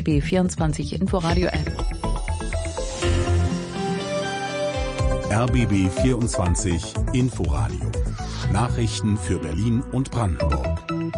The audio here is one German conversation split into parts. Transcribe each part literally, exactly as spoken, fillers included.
B B vierundzwanzig Inforadio App. R B B vierundzwanzig Inforadio. Nachrichten für Berlin und Brandenburg.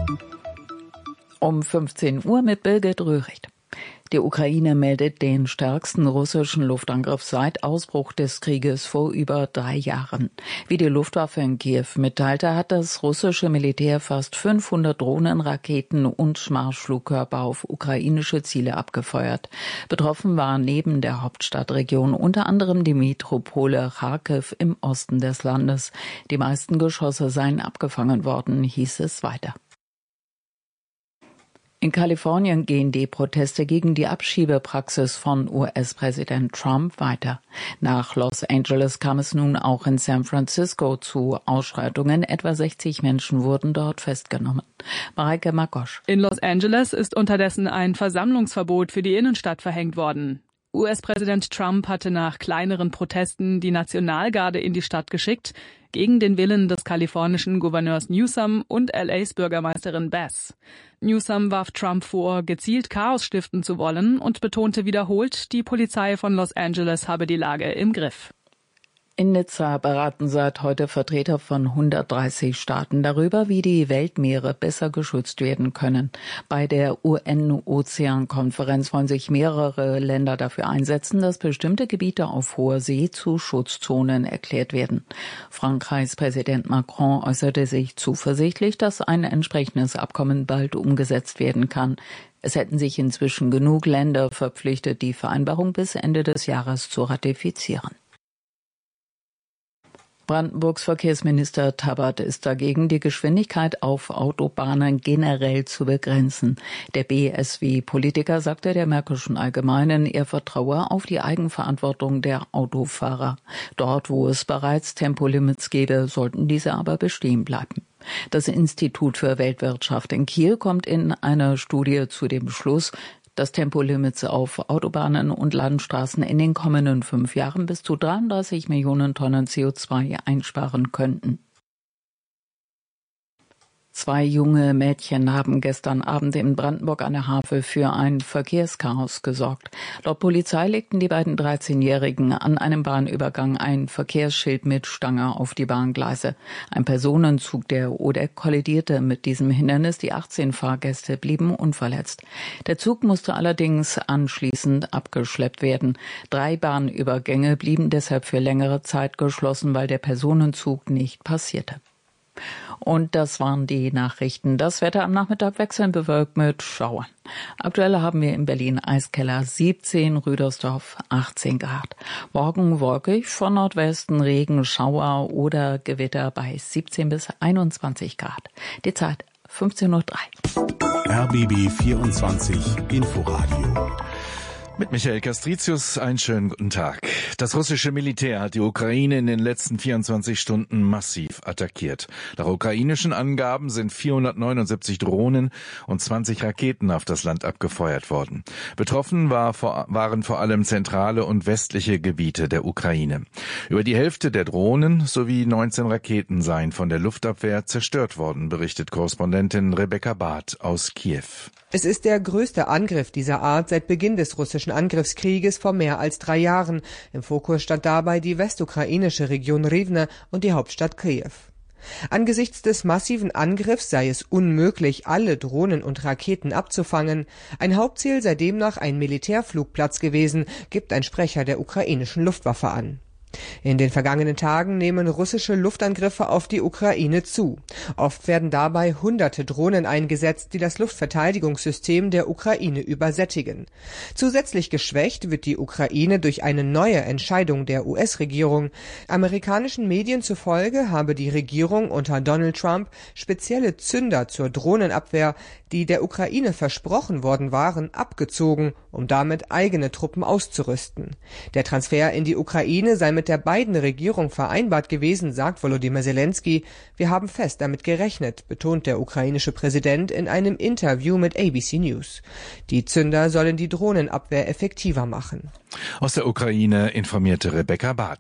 Um fünfzehn Uhr mit Birgit Röhricht. Die Ukraine meldet den stärksten russischen Luftangriff seit Ausbruch des Krieges vor über drei Jahren. Wie die Luftwaffe in Kiew mitteilte, hat das russische Militär fast fünfhundert Drohnen, Raketen und Marschflugkörper auf ukrainische Ziele abgefeuert. Betroffen war neben der Hauptstadtregion unter anderem die Metropole Charkiw im Osten des Landes. Die meisten Geschosse seien abgefangen worden, hieß es weiter. In Kalifornien gehen die Proteste gegen die Abschiebepraxis von U S-Präsident Trump weiter. Nach Los Angeles kam es nun auch in San Francisco zu Ausschreitungen. Etwa sechzig Menschen wurden dort festgenommen. Mareike Magosch. In Los Angeles ist unterdessen ein Versammlungsverbot für die Innenstadt verhängt worden. U S-Präsident Trump hatte nach kleineren Protesten die Nationalgarde in die Stadt geschickt, gegen den Willen des kalifornischen Gouverneurs Newsom und L As Bürgermeisterin Bass. Newsom warf Trump vor, gezielt Chaos stiften zu wollen und betonte wiederholt, die Polizei von Los Angeles habe die Lage im Griff. In Nizza beraten seit heute Vertreter von hundertdreißig Staaten darüber, wie die Weltmeere besser geschützt werden können. Bei der U N-Ozeankonferenz wollen sich mehrere Länder dafür einsetzen, dass bestimmte Gebiete auf hoher See zu Schutzzonen erklärt werden. Frankreichs Präsident Macron äußerte sich zuversichtlich, dass ein entsprechendes Abkommen bald umgesetzt werden kann. Es hätten sich inzwischen genug Länder verpflichtet, die Vereinbarung bis Ende des Jahres zu ratifizieren. Brandenburgs Verkehrsminister Tabbert ist dagegen, die Geschwindigkeit auf Autobahnen generell zu begrenzen. Der B S W-Politiker sagte der Märkischen Allgemeinen, er vertraue auf die Eigenverantwortung der Autofahrer. Dort, wo es bereits Tempolimits gäbe, sollten diese aber bestehen bleiben. Das Institut für Weltwirtschaft in Kiel kommt in einer Studie zu dem Schluss, dass Tempolimits auf Autobahnen und Landstraßen in den kommenden fünf Jahren bis zu dreiunddreißig Millionen Tonnen C O zwei einsparen könnten. Zwei junge Mädchen haben gestern Abend in Brandenburg an der Havel für ein Verkehrschaos gesorgt. Laut Polizei legten die beiden dreizehnjährigen an einem Bahnübergang ein Verkehrsschild mit Stange auf die Bahngleise. Ein Personenzug der O D E C kollidierte mit diesem Hindernis. Die achtzehn Fahrgäste blieben unverletzt. Der Zug musste allerdings anschließend abgeschleppt werden. Drei Bahnübergänge blieben deshalb für längere Zeit geschlossen, weil der Personenzug nicht passierte. Und das waren die Nachrichten. Das Wetter am Nachmittag wechselnd bewölkt mit Schauern. Aktuell haben wir in Berlin Eiskeller siebzehn, Rüdersdorf achtzehn Grad. Morgen wolkig, von Nordwesten Regen, Schauer oder Gewitter bei siebzehn bis einundzwanzig Grad. Die Zeit fünfzehn Uhr drei. R B B vierundzwanzig Inforadio. Mit Michael Castricius, einen schönen guten Tag. Das russische Militär hat die Ukraine in den letzten vierundzwanzig Stunden massiv attackiert. Nach ukrainischen Angaben sind vierhundertneunundsiebzig Drohnen und zwanzig Raketen auf das Land abgefeuert worden. Betroffen war vor, waren vor allem zentrale und westliche Gebiete der Ukraine. Über die Hälfte der Drohnen sowie neunzehn Raketen seien von der Luftabwehr zerstört worden, berichtet Korrespondentin Rebecca Barth aus Kiew. Es ist der größte Angriff dieser Art seit Beginn des russischen Angriffskrieges vor mehr als drei Jahren. Im Fokus stand dabei die westukrainische Region Rivne und die Hauptstadt Kiew. Angesichts des massiven Angriffs sei es unmöglich, alle Drohnen und Raketen abzufangen. Ein Hauptziel sei demnach ein Militärflugplatz gewesen, gibt ein Sprecher der ukrainischen Luftwaffe an. In den vergangenen Tagen nehmen russische Luftangriffe auf die Ukraine zu. Oft werden dabei hunderte Drohnen eingesetzt, die das Luftverteidigungssystem der Ukraine übersättigen. Zusätzlich geschwächt wird die Ukraine durch eine neue Entscheidung der U S-Regierung. Amerikanischen Medien zufolge habe die Regierung unter Donald Trump spezielle Zünder zur Drohnenabwehr, die der Ukraine versprochen worden waren, abgezogen, um damit eigene Truppen auszurüsten. Der Transfer in die Ukraine sei mit der Biden-Regierung vereinbart gewesen, sagt Volodymyr Zelensky. Wir haben fest damit gerechnet, betont der ukrainische Präsident in einem Interview mit A B C News. Die Zünder sollen die Drohnenabwehr effektiver machen. Aus der Ukraine informierte Rebecca Barth.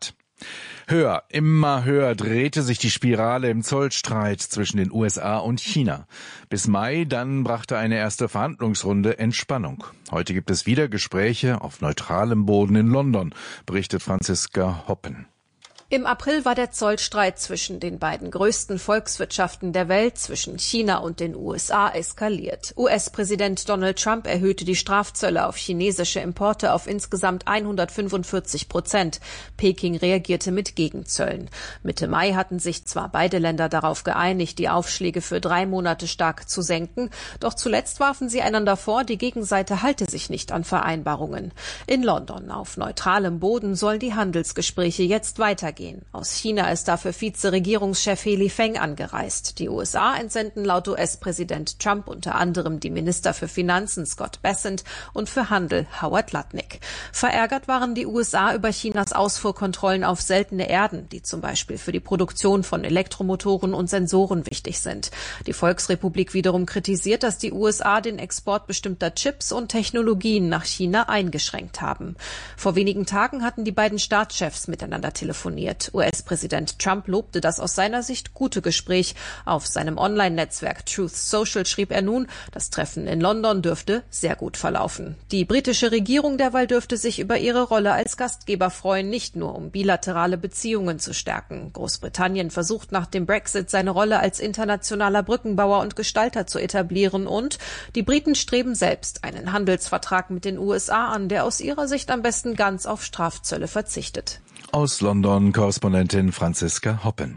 Höher, immer höher drehte sich die Spirale im Zollstreit zwischen den U S A und China. Bis Mai, dann brachte eine erste Verhandlungsrunde Entspannung. Heute gibt es wieder Gespräche auf neutralem Boden in London, berichtet Franziska Hoppen. Im April war der Zollstreit zwischen den beiden größten Volkswirtschaften der Welt, zwischen China und den U S A, eskaliert. U S-Präsident Donald Trump erhöhte die Strafzölle auf chinesische Importe auf insgesamt hundertfünfundvierzig Prozent. Peking reagierte mit Gegenzöllen. Mitte Mai hatten sich zwar beide Länder darauf geeinigt, die Aufschläge für drei Monate stark zu senken, doch zuletzt warfen sie einander vor, die Gegenseite halte sich nicht an Vereinbarungen. In London auf neutralem Boden sollen die Handelsgespräche jetzt weitergehen. Aus China ist dafür Vize-Regierungschef He Lifeng angereist. Die U S A entsenden laut U S-Präsident Trump unter anderem die Minister für Finanzen Scott Bessent und für Handel Howard Lutnick. Verärgert waren die U S A über Chinas Ausfuhrkontrollen auf seltene Erden, die zum Beispiel für die Produktion von Elektromotoren und Sensoren wichtig sind. Die Volksrepublik wiederum kritisiert, dass die U S A den Export bestimmter Chips und Technologien nach China eingeschränkt haben. Vor wenigen Tagen hatten die beiden Staatschefs miteinander telefoniert. U S-Präsident Trump lobte das aus seiner Sicht gute Gespräch. Auf seinem Online-Netzwerk Truth Social schrieb er nun, das Treffen in London dürfte sehr gut verlaufen. Die britische Regierung derweil dürfte sich über ihre Rolle als Gastgeber freuen, nicht nur um bilaterale Beziehungen zu stärken. Großbritannien versucht nach dem Brexit seine Rolle als internationaler Brückenbauer und Gestalter zu etablieren und die Briten streben selbst einen Handelsvertrag mit den U S A an, der aus ihrer Sicht am besten ganz auf Strafzölle verzichtet. Aus London Korrespondentin Franziska Hoppen.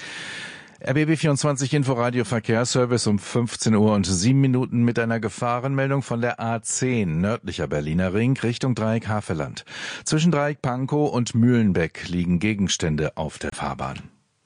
R B B vierundzwanzig Inforadio Verkehrsservice um fünfzehn Uhr und sieben Minuten mit einer Gefahrenmeldung von der A zehn nördlicher Berliner Ring Richtung Dreieck Havelland. Zwischen Dreieck Pankow und Mühlenbeck liegen Gegenstände auf der Fahrbahn.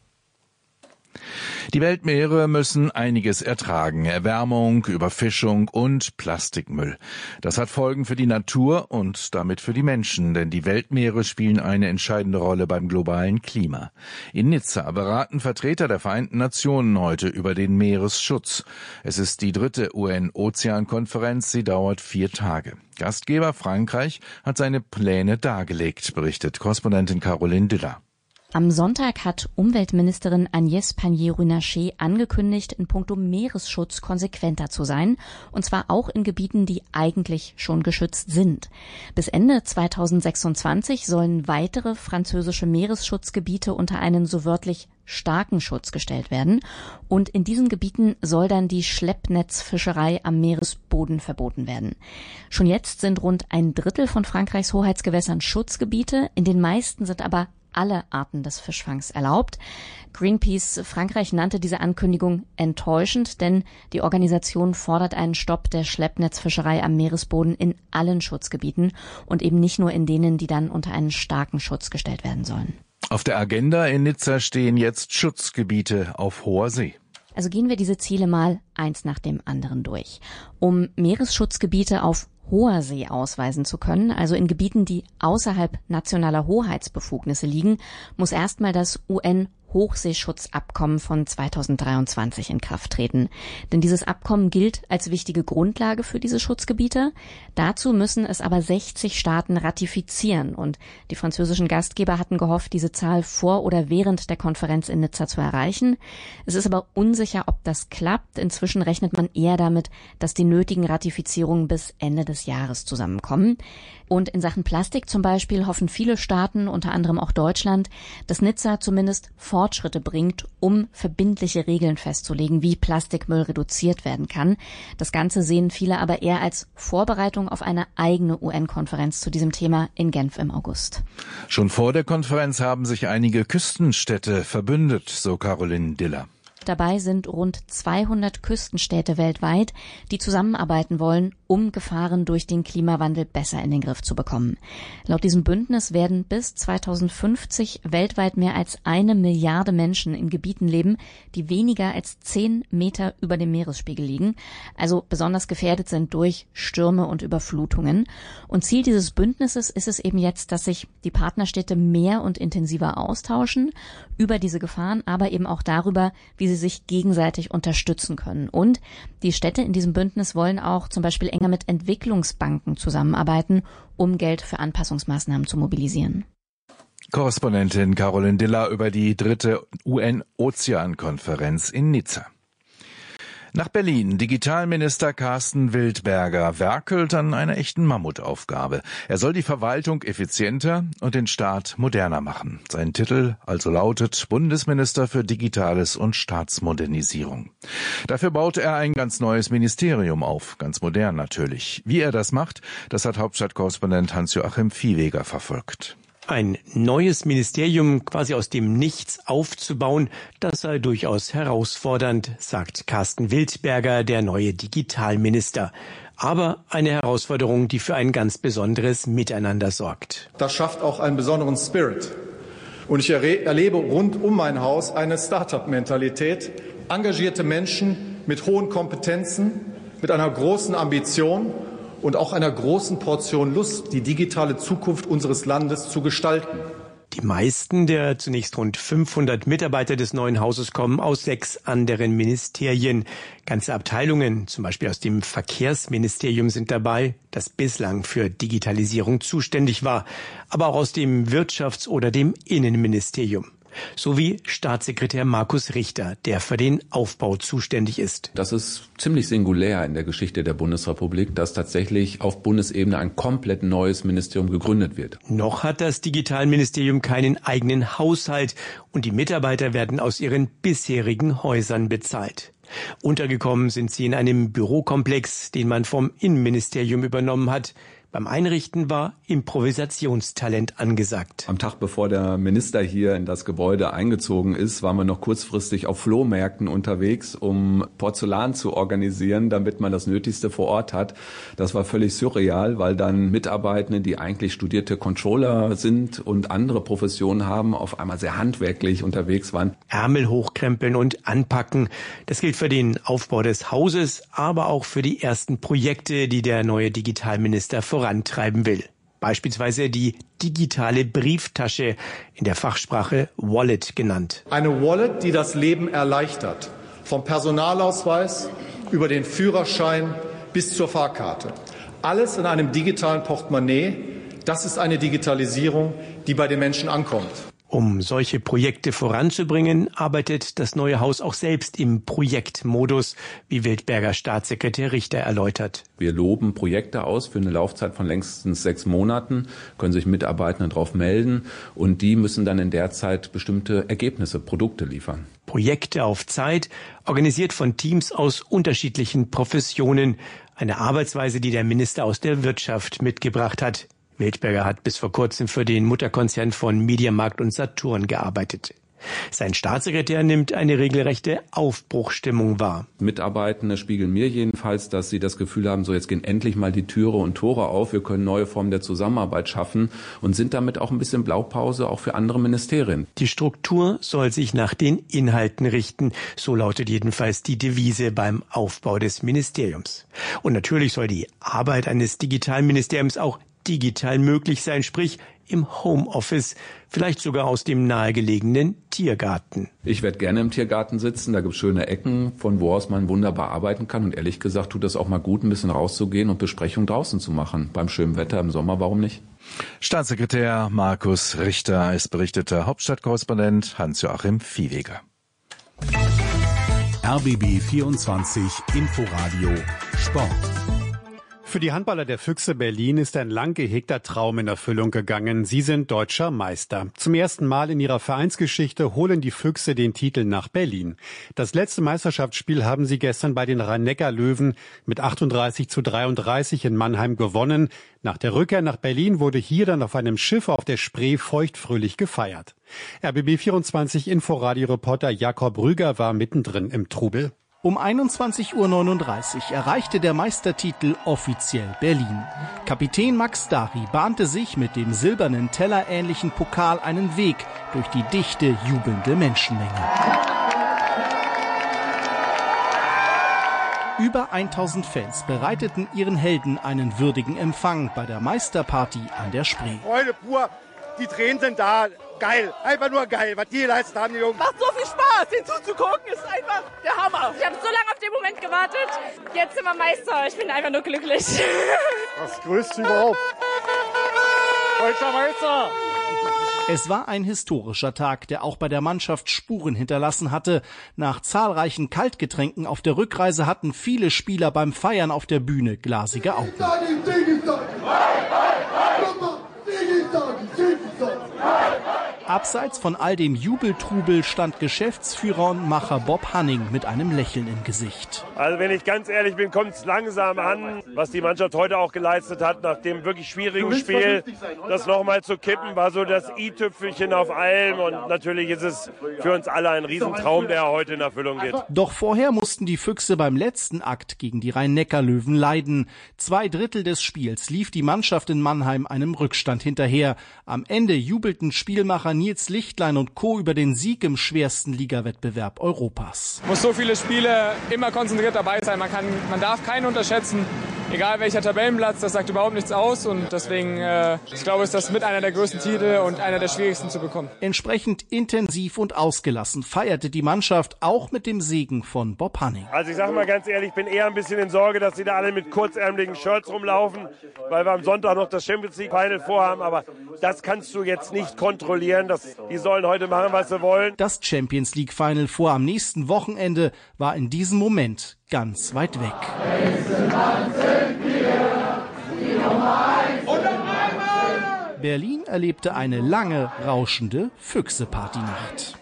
Die Weltmeere müssen einiges ertragen. Erwärmung, Überfischung und Plastikmüll. Das hat Folgen für die Natur und damit für die Menschen, denn die Weltmeere spielen eine entscheidende Rolle beim globalen Klima. In Nizza beraten Vertreter der Vereinten Nationen heute über den Meeresschutz. Es ist die dritte U N-Ozeankonferenz, sie dauert vier Tage. Gastgeber Frankreich hat seine Pläne dargelegt, berichtet Korrespondentin Caroline Diller. Am Sonntag hat Umweltministerin Agnès Pannier-Runacher angekündigt, in puncto Meeresschutz konsequenter zu sein, und zwar auch in Gebieten, die eigentlich schon geschützt sind. Bis Ende zweitausendsechsundzwanzig sollen weitere französische Meeresschutzgebiete unter einen so wörtlich starken Schutz gestellt werden, und in diesen Gebieten soll dann die Schleppnetzfischerei am Meeresboden verboten werden. Schon jetzt sind rund ein Drittel von Frankreichs Hoheitsgewässern Schutzgebiete, in den meisten sind aber alle Arten des Fischfangs erlaubt. Greenpeace Frankreich nannte diese Ankündigung enttäuschend, denn die Organisation fordert einen Stopp der Schleppnetzfischerei am Meeresboden in allen Schutzgebieten und eben nicht nur in denen, die dann unter einen starken Schutz gestellt werden sollen. Auf der Agenda in Nizza stehen jetzt Schutzgebiete auf hoher See. Also gehen wir diese Ziele mal eins nach dem anderen durch. Um Meeresschutzgebiete auf hoher See ausweisen zu können, also in Gebieten, die außerhalb nationaler Hoheitsbefugnisse liegen, muss erstmal das U N-Hochseeschutzabkommen von zweitausenddreiundzwanzig in Kraft treten. Denn dieses Abkommen gilt als wichtige Grundlage für diese Schutzgebiete. Dazu müssen es aber sechzig Staaten ratifizieren, und die französischen Gastgeber hatten gehofft, diese Zahl vor oder während der Konferenz in Nizza zu erreichen. Es ist aber unsicher, ob das klappt. Inzwischen rechnet man eher damit, dass die nötigen Ratifizierungen bis Ende des Jahres zusammenkommen. Und in Sachen Plastik zum Beispiel hoffen viele Staaten, unter anderem auch Deutschland, dass Nizza zumindest Fortschritte bringt, um verbindliche Regeln festzulegen, wie Plastikmüll reduziert werden kann. Das Ganze sehen viele aber eher als Vorbereitung auf eine eigene U N-Konferenz zu diesem Thema in Genf im August. Schon vor der Konferenz haben sich einige Küstenstädte verbündet, so Caroline Diller. Dabei sind rund zweihundert Küstenstädte weltweit, die zusammenarbeiten wollen, um Gefahren durch den Klimawandel besser in den Griff zu bekommen. Laut diesem Bündnis werden bis zweitausendfünfzig weltweit mehr als eine Milliarde Menschen in Gebieten leben, die weniger als zehn Meter über dem Meeresspiegel liegen, also besonders gefährdet sind durch Stürme und Überflutungen. Und Ziel dieses Bündnisses ist es eben jetzt, dass sich die Partnerstädte mehr und intensiver austauschen über diese Gefahren, aber eben auch darüber, wie sie sich gegenseitig unterstützen können. Und die Städte in diesem Bündnis wollen auch zum Beispiel enger mit Entwicklungsbanken zusammenarbeiten, um Geld für Anpassungsmaßnahmen zu mobilisieren. Korrespondentin Caroline Diller über die dritte U N-Ozeankonferenz in Nizza. Nach Berlin. Digitalminister Carsten Wildberger werkelt an einer echten Mammutaufgabe. Er soll die Verwaltung effizienter und den Staat moderner machen. Sein Titel also lautet Bundesminister für Digitales und Staatsmodernisierung. Dafür baut er ein ganz neues Ministerium auf. Ganz modern natürlich. Wie er das macht, das hat Hauptstadtkorrespondent Hans-Joachim Viehweger verfolgt. Ein neues Ministerium quasi aus dem Nichts aufzubauen, das sei durchaus herausfordernd, sagt Carsten Wildberger, der neue Digitalminister. Aber eine Herausforderung, die für ein ganz besonderes Miteinander sorgt. Das schafft auch einen besonderen Spirit. Und ich erlebe rund um mein Haus eine Start-up-Mentalität, engagierte Menschen mit hohen Kompetenzen, mit einer großen Ambition und auch einer großen Portion Lust, die digitale Zukunft unseres Landes zu gestalten. Die meisten der zunächst rund fünfhundert Mitarbeiter des neuen Hauses kommen aus sechs anderen Ministerien. Ganze Abteilungen, zum Beispiel aus dem Verkehrsministerium, sind dabei, das bislang für Digitalisierung zuständig war, aber auch aus dem Wirtschafts- oder dem Innenministerium. Sowie Staatssekretär Markus Richter, der für den Aufbau zuständig ist. Das ist ziemlich singulär in der Geschichte der Bundesrepublik, dass tatsächlich auf Bundesebene ein komplett neues Ministerium gegründet wird. Noch hat das Digitalministerium keinen eigenen Haushalt und die Mitarbeiter werden aus ihren bisherigen Häusern bezahlt. Untergekommen sind sie in einem Bürokomplex, den man vom Innenministerium übernommen hat. Beim Einrichten war Improvisationstalent angesagt. Am Tag, bevor der Minister hier in das Gebäude eingezogen ist, waren wir noch kurzfristig auf Flohmärkten unterwegs, um Porzellan zu organisieren, damit man das Nötigste vor Ort hat. Das war völlig surreal, weil dann Mitarbeitende, die eigentlich studierte Controller sind und andere Professionen haben, auf einmal sehr handwerklich unterwegs waren. Ärmel hochkrempeln und anpacken. Das gilt für den Aufbau des Hauses, aber auch für die ersten Projekte, die der neue Digitalminister vorantreiben will. Beispielsweise die digitale Brieftasche, in der Fachsprache Wallet genannt. Eine Wallet, die das Leben erleichtert. Vom Personalausweis über den Führerschein bis zur Fahrkarte. Alles in einem digitalen Portemonnaie. Das ist eine Digitalisierung, die bei den Menschen ankommt. Um solche Projekte voranzubringen, arbeitet das neue Haus auch selbst im Projektmodus, wie Wildberger Staatssekretär Richter erläutert. Wir loben Projekte aus für eine Laufzeit von längstens sechs Monaten, können sich Mitarbeitende darauf melden und die müssen dann in der Zeit bestimmte Ergebnisse, Produkte liefern. Projekte auf Zeit, organisiert von Teams aus unterschiedlichen Professionen. Eine Arbeitsweise, die der Minister aus der Wirtschaft mitgebracht hat. Wildberger hat bis vor kurzem für den Mutterkonzern von Mediamarkt und Saturn gearbeitet. Sein Staatssekretär nimmt eine regelrechte Aufbruchstimmung wahr. Mitarbeitende spiegeln mir jedenfalls, dass sie das Gefühl haben, so jetzt gehen endlich mal die Türe und Tore auf, wir können neue Formen der Zusammenarbeit schaffen und sind damit auch ein bisschen Blaupause auch für andere Ministerien. Die Struktur soll sich nach den Inhalten richten, so lautet jedenfalls die Devise beim Aufbau des Ministeriums. Und natürlich soll die Arbeit eines Digitalministeriums auch digital möglich sein, sprich im Homeoffice, vielleicht sogar aus dem nahegelegenen Tiergarten. Ich werde gerne im Tiergarten sitzen, da gibt es schöne Ecken, von wo aus man wunderbar arbeiten kann und ehrlich gesagt tut das auch mal gut, ein bisschen rauszugehen und Besprechungen draußen zu machen. Beim schönen Wetter im Sommer, warum nicht? Staatssekretär Markus Richter, es berichtete Hauptstadtkorrespondent Hans-Joachim Viehweger. R B B vierundzwanzig Inforadio Sport. Für die Handballer der Füchse Berlin ist ein lang gehegter Traum in Erfüllung gegangen. Sie sind deutscher Meister. Zum ersten Mal in ihrer Vereinsgeschichte holen die Füchse den Titel nach Berlin. Das letzte Meisterschaftsspiel haben sie gestern bei den Rhein-Neckar-Löwen mit achtunddreißig zu dreiunddreißig in Mannheim gewonnen. Nach der Rückkehr nach Berlin wurde hier dann auf einem Schiff auf der Spree feuchtfröhlich gefeiert. R B B vierundzwanzig Inforadio-Reporter Jakob Rüger war mittendrin im Trubel. Um einundzwanzig Uhr neununddreißig erreichte der Meistertitel offiziell Berlin. Kapitän Max Dari bahnte sich mit dem silbernen tellerähnlichen Pokal einen Weg durch die dichte, jubelnde Menschenmenge. Über tausend Fans bereiteten ihren Helden einen würdigen Empfang bei der Meisterparty an der Spree. Freude pur, die Tränen sind da. Geil, einfach nur geil, was die geleistet haben, die Jungs. Macht so viel Spaß, den zuzugucken, ist einfach der Hammer. Ich habe so lange auf den Moment gewartet, jetzt sind wir Meister, ich bin einfach nur glücklich. Das Größte überhaupt. Deutscher Meister! Es war ein historischer Tag, der auch bei der Mannschaft Spuren hinterlassen hatte. Nach zahlreichen Kaltgetränken auf der Rückreise hatten viele Spieler beim Feiern auf der Bühne glasige Augen. Abseits von all dem Jubeltrubel stand Geschäftsführer und Macher Bob Hanning mit einem Lächeln im Gesicht. Also wenn ich ganz ehrlich bin, kommt es langsam an, was die Mannschaft heute auch geleistet hat, nach dem wirklich schwierigen Spiel. Das nochmal zu kippen, war so das i-Tüpfelchen auf allem. Und natürlich ist es für uns alle ein Riesentraum, der heute in Erfüllung geht. Doch vorher mussten die Füchse beim letzten Akt gegen die Rhein-Neckar-Löwen leiden. Zwei Drittel des Spiels lief die Mannschaft in Mannheim einem Rückstand hinterher. Am Ende jubelten Spielmacher Nils Lichtlein und Co. über den Sieg im schwersten Ligawettbewerb Europas. Muss so viele Spiele immer konzentriert dabei sein. Man kann, man darf keinen unterschätzen. Egal welcher Tabellenplatz, das sagt überhaupt nichts aus. Und deswegen, äh, ich glaube, ist das mit einer der größten Titel und einer der schwierigsten zu bekommen. Entsprechend intensiv und ausgelassen feierte die Mannschaft auch mit dem Segen von Bob Hanning. Also ich sage mal ganz ehrlich, ich bin eher ein bisschen in Sorge, dass sie da alle mit kurzärmeligen Shirts rumlaufen, weil wir am Sonntag noch das Champions League Final vorhaben. Aber das kannst du jetzt nicht kontrollieren. Das, die sollen heute machen, was sie wollen. Das Champions League Final vor am nächsten Wochenende war in diesem Moment ganz weit weg. Berlin erlebte eine lange, rauschende Füchse-Partynacht.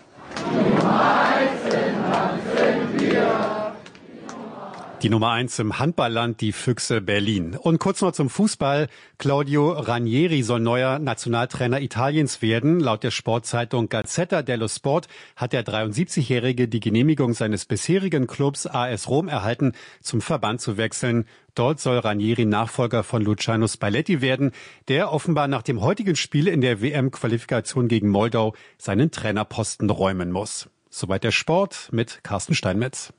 Die Nummer eins im Handballland, die Füchse Berlin. Und kurz noch zum Fußball. Claudio Ranieri soll neuer Nationaltrainer Italiens werden. Laut der Sportzeitung Gazzetta dello Sport hat der dreiundsiebzigjährige die Genehmigung seines bisherigen Clubs A S Rom erhalten, zum Verband zu wechseln. Dort soll Ranieri Nachfolger von Luciano Spalletti werden, der offenbar nach dem heutigen Spiel in der W M-Qualifikation gegen Moldau seinen Trainerposten räumen muss. Soweit der Sport mit Carsten Steinmetz.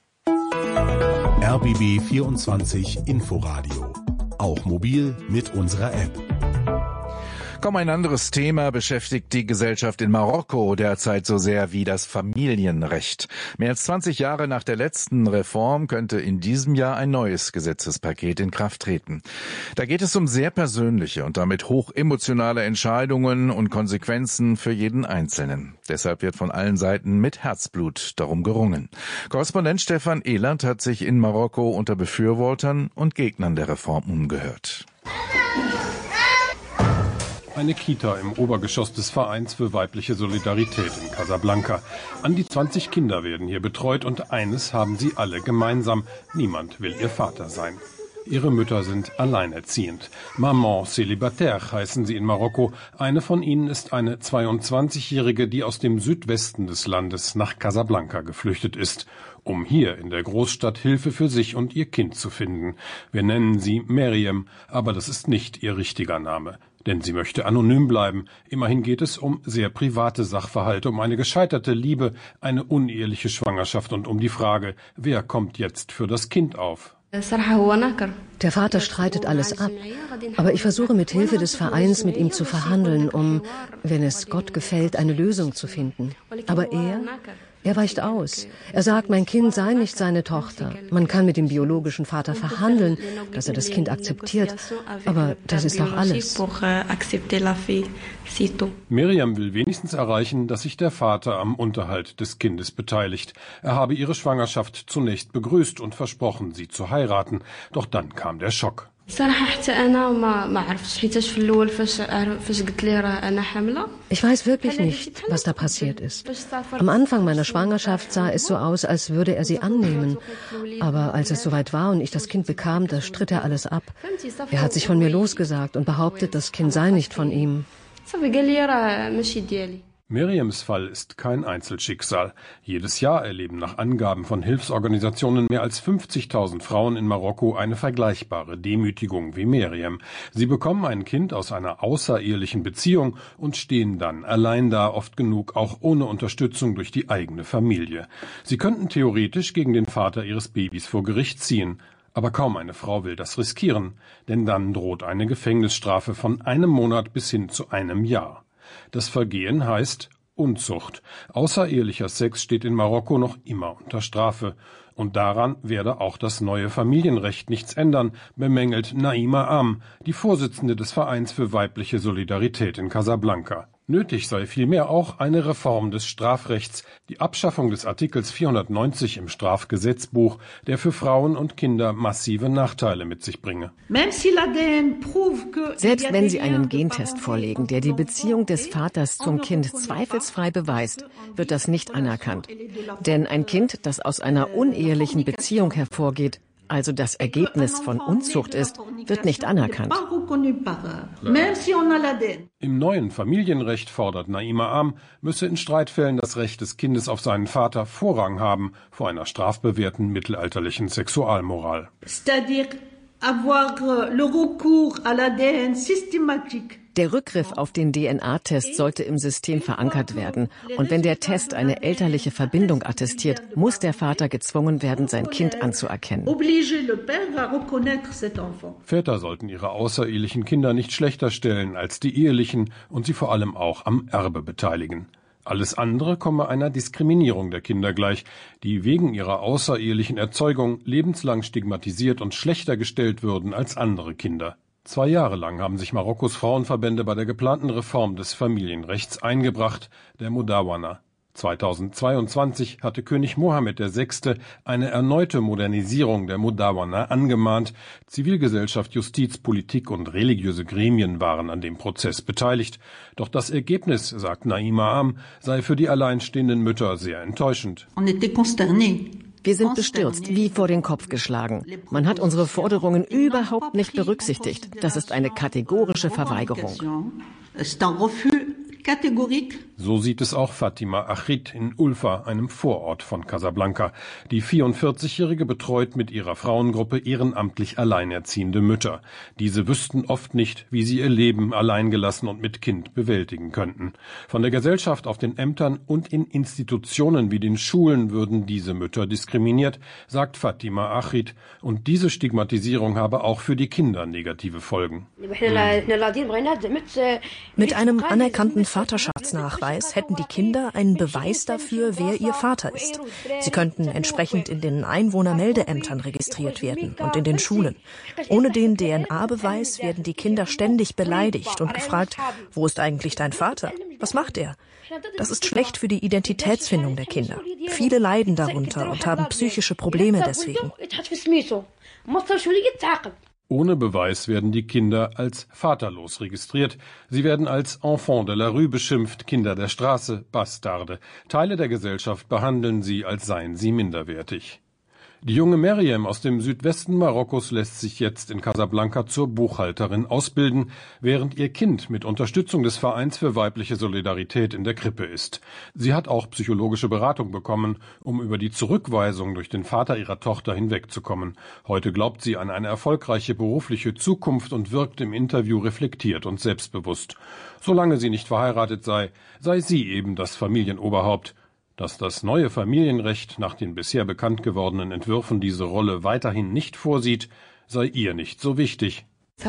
R B B vierundzwanzig Inforadio. Auch mobil mit unserer App. Kaum ein anderes Thema beschäftigt die Gesellschaft in Marokko derzeit so sehr wie das Familienrecht. Mehr als zwanzig Jahre nach der letzten Reform könnte in diesem Jahr ein neues Gesetzespaket in Kraft treten. Da geht es um sehr persönliche und damit hoch emotionale Entscheidungen und Konsequenzen für jeden Einzelnen. Deshalb wird von allen Seiten mit Herzblut darum gerungen. Korrespondent Stefan Ehlert hat sich in Marokko unter Befürwortern und Gegnern der Reform umgehört. Eine Kita im Obergeschoss des Vereins für weibliche Solidarität in Casablanca. An die zwanzig Kinder werden hier betreut und eines haben sie alle gemeinsam. Niemand will ihr Vater sein. Ihre Mütter sind alleinerziehend. Maman célibataire heißen sie in Marokko. Eine von ihnen ist eine zweiundzwanzigjährige, die aus dem Südwesten des Landes nach Casablanca geflüchtet ist, um hier in der Großstadt Hilfe für sich und ihr Kind zu finden. Wir nennen sie Miriam, aber das ist nicht ihr richtiger Name. Denn sie möchte anonym bleiben. Immerhin geht es um sehr private Sachverhalte, um eine gescheiterte Liebe, eine uneheliche Schwangerschaft und um die Frage, wer kommt jetzt für das Kind auf? Der Vater streitet alles ab, aber ich versuche mit Hilfe des Vereins mit ihm zu verhandeln, um, wenn es Gott gefällt, eine Lösung zu finden. Aber er... Er weicht aus. Er sagt, mein Kind sei nicht seine Tochter. Man kann mit dem biologischen Vater verhandeln, dass er das Kind akzeptiert. Aber das ist auch alles. Miriam will wenigstens erreichen, dass sich der Vater am Unterhalt des Kindes beteiligt. Er habe ihre Schwangerschaft zunächst begrüßt und versprochen, sie zu heiraten. Doch dann kam der Schock. Ich weiß wirklich nicht, was da passiert ist. Am Anfang meiner Schwangerschaft sah es so aus, als würde er sie annehmen. Aber als es soweit war und ich das Kind bekam, da stritt er alles ab. Er hat sich von mir losgesagt und behauptet, das Kind sei nicht von ihm. Miriams Fall ist kein Einzelschicksal. Jedes Jahr erleben nach Angaben von Hilfsorganisationen mehr als fünfzigtausend Frauen in Marokko eine vergleichbare Demütigung wie Miriam. Sie bekommen ein Kind aus einer außerehelichen Beziehung und stehen dann allein da, oft genug auch ohne Unterstützung durch die eigene Familie. Sie könnten theoretisch gegen den Vater ihres Babys vor Gericht ziehen. Aber kaum eine Frau will das riskieren, denn dann droht eine Gefängnisstrafe von einem Monat bis hin zu einem Jahr. Das Vergehen heißt Unzucht. Außerehelicher Sex steht in Marokko noch immer unter Strafe. Und daran werde auch das neue Familienrecht nichts ändern, bemängelt Naima Am, die Vorsitzende des Vereins für weibliche Solidarität in Casablanca. Nötig sei vielmehr auch eine Reform des Strafrechts, die Abschaffung des Artikels vierhundertneunzig im Strafgesetzbuch, der für Frauen und Kinder massive Nachteile mit sich bringe. Selbst wenn Sie einen Gentest vorlegen, der die Beziehung des Vaters zum Kind zweifelsfrei beweist, wird das nicht anerkannt. Denn ein Kind, das aus einer unehelichen Beziehung hervorgeht, also das Ergebnis von Unzucht ist, wird nicht anerkannt. Im neuen Familienrecht fordert Naima Am, müsse in Streitfällen das Recht des Kindes auf seinen Vater Vorrang haben vor einer strafbewährten mittelalterlichen Sexualmoral. Der Rückgriff auf den D N A-Test sollte im System verankert werden. Und wenn der Test eine elterliche Verbindung attestiert, muss der Vater gezwungen werden, sein Kind anzuerkennen. Väter sollten ihre außerehelichen Kinder nicht schlechter stellen als die ehelichen und sie vor allem auch am Erbe beteiligen. Alles andere komme einer Diskriminierung der Kinder gleich, die wegen ihrer außerehelichen Erzeugung lebenslang stigmatisiert und schlechter gestellt würden als andere Kinder. Zwei Jahre lang haben sich Marokkos Frauenverbände bei der geplanten Reform des Familienrechts eingebracht, der Mudawana. zweitausendzweiundzwanzig hatte König Mohammed der Sechste eine erneute Modernisierung der Mudawana angemahnt. Zivilgesellschaft, Justiz, Politik und religiöse Gremien waren an dem Prozess beteiligt. Doch das Ergebnis, sagt Naima Am, sei für die alleinstehenden Mütter sehr enttäuschend. Wir sind bestürzt, wie vor den Kopf geschlagen. Man hat unsere Forderungen überhaupt nicht berücksichtigt. Das ist eine kategorische Verweigerung. So sieht es auch Fatima Achid in Ulfa, einem Vorort von Casablanca. Die vierundvierzigjährige betreut mit ihrer Frauengruppe ehrenamtlich alleinerziehende Mütter. Diese wüssten oft nicht, wie sie ihr Leben alleingelassen und mit Kind bewältigen könnten. Von der Gesellschaft auf den Ämtern und in Institutionen wie den Schulen würden diese Mütter diskriminiert, sagt Fatima Achid. Und diese Stigmatisierung habe auch für die Kinder negative Folgen. Mit einem anerkannten Vaterschaftsnachweis hätten die Kinder einen Beweis dafür, wer ihr Vater ist. Sie könnten entsprechend in den Einwohnermeldeämtern registriert werden und in den Schulen. Ohne den D N A-Beweis werden die Kinder ständig beleidigt und gefragt, wo ist eigentlich dein Vater? Was macht er? Das ist schlecht für die Identitätsfindung der Kinder. Viele leiden darunter und haben psychische Probleme deswegen. Ohne Beweis werden die Kinder als vaterlos registriert. Sie werden als Enfants de la rue beschimpft, Kinder der Straße, Bastarde. Teile der Gesellschaft behandeln sie, als seien sie minderwertig. Die junge Meriem aus dem Südwesten Marokkos lässt sich jetzt in Casablanca zur Buchhalterin ausbilden, während ihr Kind mit Unterstützung des Vereins für weibliche Solidarität in der Krippe ist. Sie hat auch psychologische Beratung bekommen, um über die Zurückweisung durch den Vater ihrer Tochter hinwegzukommen. Heute glaubt sie an eine erfolgreiche berufliche Zukunft und wirkt im Interview reflektiert und selbstbewusst. Solange sie nicht verheiratet sei, sei sie eben das Familienoberhaupt. Dass das neue Familienrecht nach den bisher bekannt gewordenen Entwürfen diese Rolle weiterhin nicht vorsieht, sei ihr nicht so wichtig.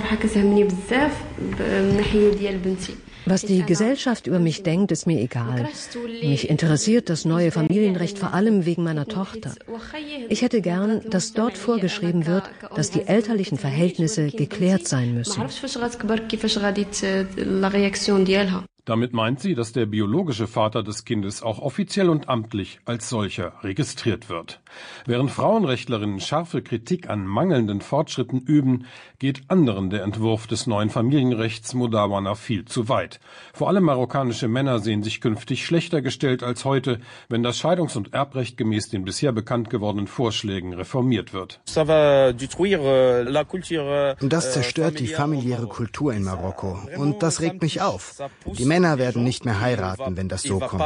Was die Gesellschaft über mich denkt, ist mir egal. Mich interessiert das neue Familienrecht vor allem wegen meiner Tochter. Ich hätte gern, dass dort vorgeschrieben wird, dass die elterlichen Verhältnisse geklärt sein müssen. Damit meint sie, dass der biologische Vater des Kindes auch offiziell und amtlich als solcher registriert wird. Während Frauenrechtlerinnen scharfe Kritik an mangelnden Fortschritten üben, geht anderen der Entwurf des neuen Familienrechts Mudawana viel zu weit. Vor allem marokkanische Männer sehen sich künftig schlechter gestellt als heute, wenn das Scheidungs- und Erbrecht gemäß den bisher bekannt gewordenen Vorschlägen reformiert wird. Das zerstört die familiäre Kultur in Marokko. Und das regt mich auf. Die Männer werden nicht mehr heiraten, wenn das so kommt.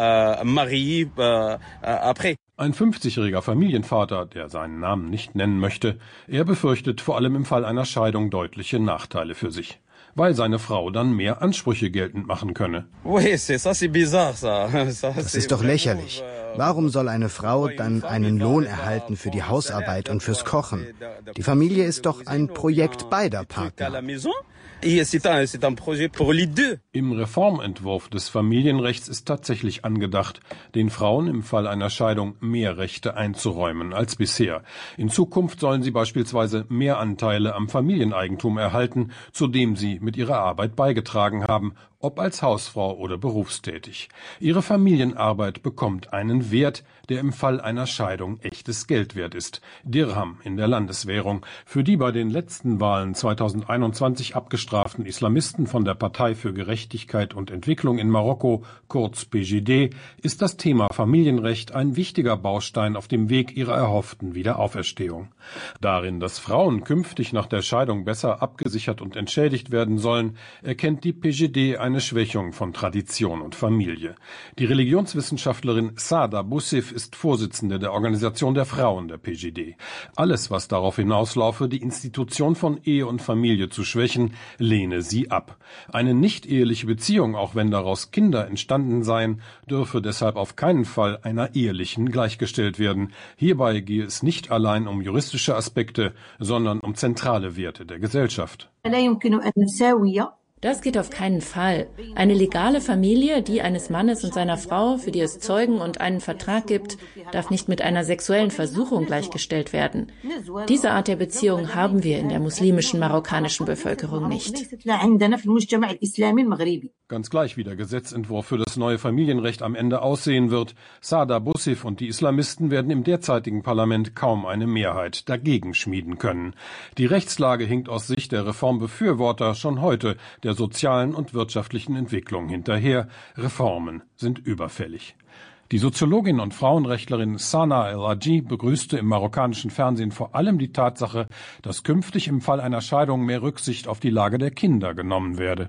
Ein fünfzigjähriger Familienvater, der seinen Namen nicht nennen möchte, er befürchtet vor allem im Fall einer Scheidung deutliche Nachteile für sich, weil seine Frau dann mehr Ansprüche geltend machen könne. Das ist doch lächerlich. Warum soll eine Frau dann einen Lohn erhalten für die Hausarbeit und fürs Kochen? Die Familie ist doch ein Projekt beider Partner. Im Reformentwurf des Familienrechts ist tatsächlich angedacht, den Frauen im Fall einer Scheidung mehr Rechte einzuräumen als bisher. In Zukunft sollen sie beispielsweise mehr Anteile am Familieneigentum erhalten, zu dem sie mit ihrer Arbeit beigetragen haben, ob als Hausfrau oder berufstätig. Ihre Familienarbeit bekommt einen Wert, der im Fall einer Scheidung echtes Geld wert ist. Dirham in der Landeswährung. Für die bei den letzten Wahlen zweitausendeinundzwanzig abgestraften Islamisten von der Partei für Gerechtigkeit und Entwicklung in Marokko, kurz P J D, ist das Thema Familienrecht ein wichtiger Baustein auf dem Weg ihrer erhofften Wiederauferstehung. Darin, dass Frauen künftig nach der Scheidung besser abgesichert und entschädigt werden sollen, erkennt die P J D eine Schwächung von Tradition und Familie. Die Religionswissenschaftlerin Saada Boussif ist Vorsitzende der Organisation der Frauen der P J D. Alles, was darauf hinauslaufe, die Institution von Ehe und Familie zu schwächen, lehne sie ab. Eine nicht-eheliche Beziehung, auch wenn daraus Kinder entstanden seien, dürfe deshalb auf keinen Fall einer ehelichen gleichgestellt werden. Hierbei gehe es nicht allein um juristische Aspekte, sondern um zentrale Werte der Gesellschaft. Das geht auf keinen Fall. Eine legale Familie, die eines Mannes und seiner Frau, für die es Zeugen und einen Vertrag gibt, darf nicht mit einer sexuellen Versuchung gleichgestellt werden. Diese Art der Beziehung haben wir in der muslimischen marokkanischen Bevölkerung nicht. Ganz gleich, wie der Gesetzentwurf für das neue Familienrecht am Ende aussehen wird, Saada Boussif und die Islamisten werden im derzeitigen Parlament kaum eine Mehrheit dagegen schmieden können. Die Rechtslage hinkt aus Sicht der Reformbefürworter schon heute der sozialen und wirtschaftlichen Entwicklung hinterher. Reformen sind überfällig. Die Soziologin und Frauenrechtlerin Sana El-Hadji begrüßte im marokkanischen Fernsehen vor allem die Tatsache, dass künftig im Fall einer Scheidung mehr Rücksicht auf die Lage der Kinder genommen werde.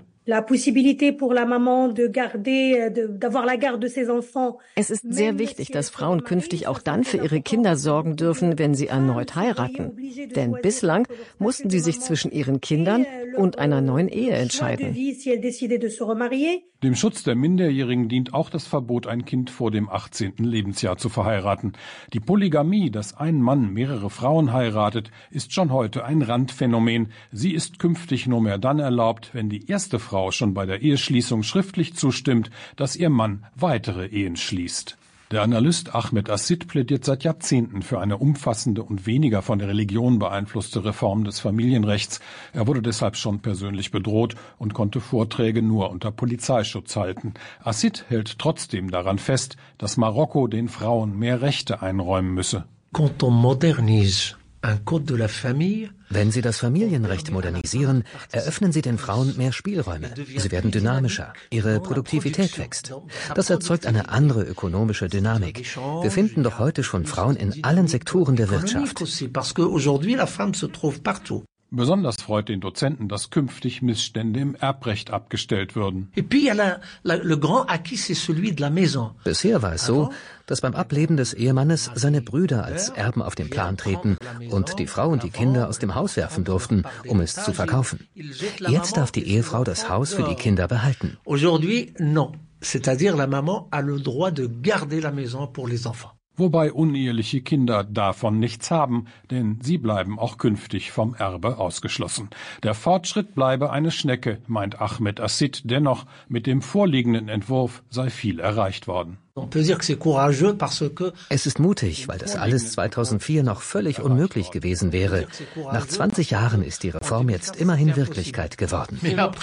Es ist sehr wichtig, dass Frauen künftig auch dann für ihre Kinder sorgen dürfen, wenn sie erneut heiraten. Denn bislang mussten sie sich zwischen ihren Kindern und einer neuen Ehe entscheiden. Dem Schutz der Minderjährigen dient auch das Verbot, ein Kind vor dem achtzehnten Lebensjahr zu verheiraten. Die Polygamie, dass ein Mann mehrere Frauen heiratet, ist schon heute ein Randphänomen. Sie ist künftig nur mehr dann erlaubt, wenn die erste Frau schon bei der Eheschließung schriftlich zustimmt, dass ihr Mann weitere Ehen schließt. Der Analyst Ahmed Assid plädiert seit Jahrzehnten für eine umfassende und weniger von der Religion beeinflusste Reform des Familienrechts. Er wurde deshalb schon persönlich bedroht und konnte Vorträge nur unter Polizeischutz halten. Assid hält trotzdem daran fest, dass Marokko den Frauen mehr Rechte einräumen müsse. Quand on modernise un code de la famille, wenn Sie das Familienrecht modernisieren, eröffnen Sie den Frauen mehr Spielräume. Sie werden dynamischer. Ihre Produktivität wächst. Das erzeugt eine andere ökonomische Dynamik. Wir finden doch heute schon Frauen in allen Sektoren der Wirtschaft. Besonders freut den Dozenten, dass künftig Missstände im Erbrecht abgestellt würden. Bisher war es so, dass beim Ableben des Ehemannes seine Brüder als Erben auf den Plan treten und die Frau und die Kinder aus dem Haus werfen durften, um es zu verkaufen. Jetzt darf die Ehefrau das Haus für die Kinder behalten. Wobei uneheliche Kinder davon nichts haben, denn sie bleiben auch künftig vom Erbe ausgeschlossen. Der Fortschritt bleibe eine Schnecke, meint Ahmed Assid. Dennoch, mit dem vorliegenden Entwurf sei viel erreicht worden. Es ist mutig, weil das alles zweitausendvier noch völlig unmöglich gewesen wäre. Nach zwanzig Jahren ist die Reform jetzt immerhin Wirklichkeit geworden.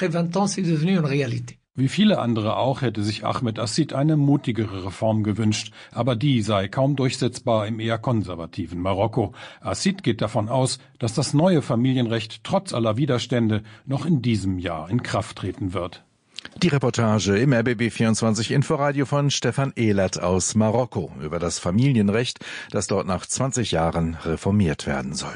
Wie viele andere auch hätte sich Ahmed Assid eine mutigere Reform gewünscht, aber die sei kaum durchsetzbar im eher konservativen Marokko. Assid geht davon aus, dass das neue Familienrecht trotz aller Widerstände noch in diesem Jahr in Kraft treten wird. Die Reportage im R B B vierundzwanzig Inforadio von Stefan Ehlert aus Marokko über das Familienrecht, das dort nach zwanzig Jahren reformiert werden soll.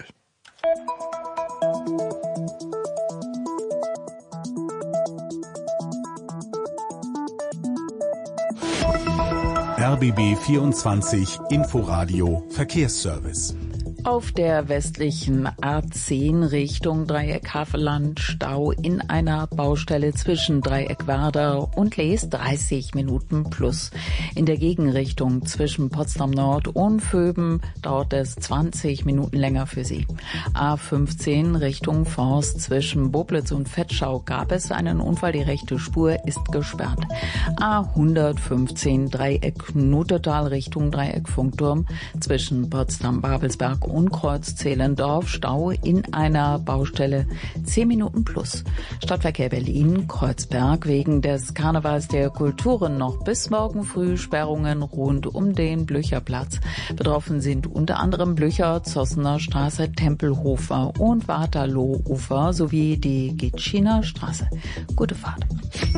R B B vierundzwanzig Inforadio Verkehrsservice. Auf der westlichen A zehn Richtung Dreieck Havelland Stau in einer Baustelle zwischen Dreieck Werder und Lees dreißig Minuten plus. In der Gegenrichtung zwischen Potsdam Nord und Vöben dauert es zwanzig Minuten länger für Sie. A fünfzehn Richtung Forst zwischen Boblitz und Vetschau gab es einen Unfall. Die rechte Spur ist gesperrt. A hundertfünfzehn Dreieck Nutetal Richtung Dreieck Funkturm zwischen Potsdam-Babelsberg und Kreuz-Zehlendorf Stau in einer Baustelle zehn Minuten plus. Stadtverkehr Berlin, Kreuzberg wegen des Karnevals der Kulturen noch bis morgen früh Sperrungen rund um den Blücherplatz. Betroffen sind unter anderem Blücher, Zossener Straße, Tempelhofer und Waterloo-Ufer sowie die Gitschiner Straße. Gute Fahrt.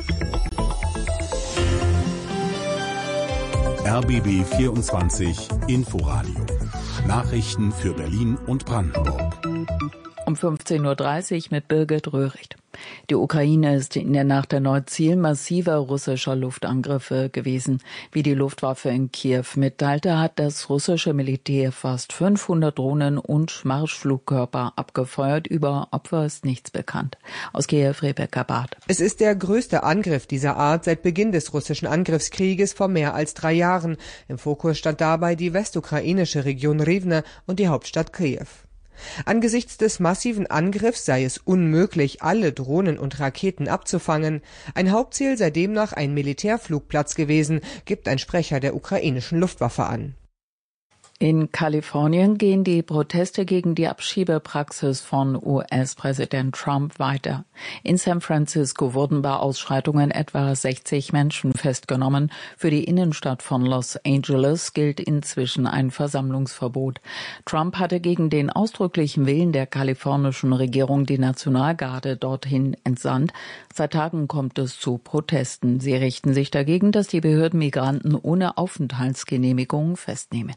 R B B vierundzwanzig Inforadio. Nachrichten für Berlin und Brandenburg. Um fünfzehn Uhr dreißig mit Birgit Röhricht. Die Ukraine ist in der Nacht erneut Ziel massiver russischer Luftangriffe gewesen. Wie die Luftwaffe in Kiew mitteilte, hat das russische Militär fast fünfhundert Drohnen und Marschflugkörper abgefeuert. Über Opfer ist nichts bekannt. Aus Kiew, Rebecca Barth. Es ist der größte Angriff dieser Art seit Beginn des russischen Angriffskrieges vor mehr als drei Jahren. Im Fokus stand dabei die westukrainische Region Rivne und die Hauptstadt Kiew. Angesichts des massiven Angriffs sei es unmöglich, alle Drohnen und Raketen abzufangen. Ein Hauptziel sei demnach ein Militärflugplatz gewesen, gibt ein Sprecher der ukrainischen Luftwaffe an. In Kalifornien gehen die Proteste gegen die Abschiebepraxis von U S-Präsident Trump weiter. In San Francisco wurden bei Ausschreitungen etwa sechzig Menschen festgenommen. Für die Innenstadt von Los Angeles gilt inzwischen ein Versammlungsverbot. Trump hatte gegen den ausdrücklichen Willen der kalifornischen Regierung die Nationalgarde dorthin entsandt. Seit Tagen kommt es zu Protesten. Sie richten sich dagegen, dass die Behörden Migranten ohne Aufenthaltsgenehmigung festnehmen.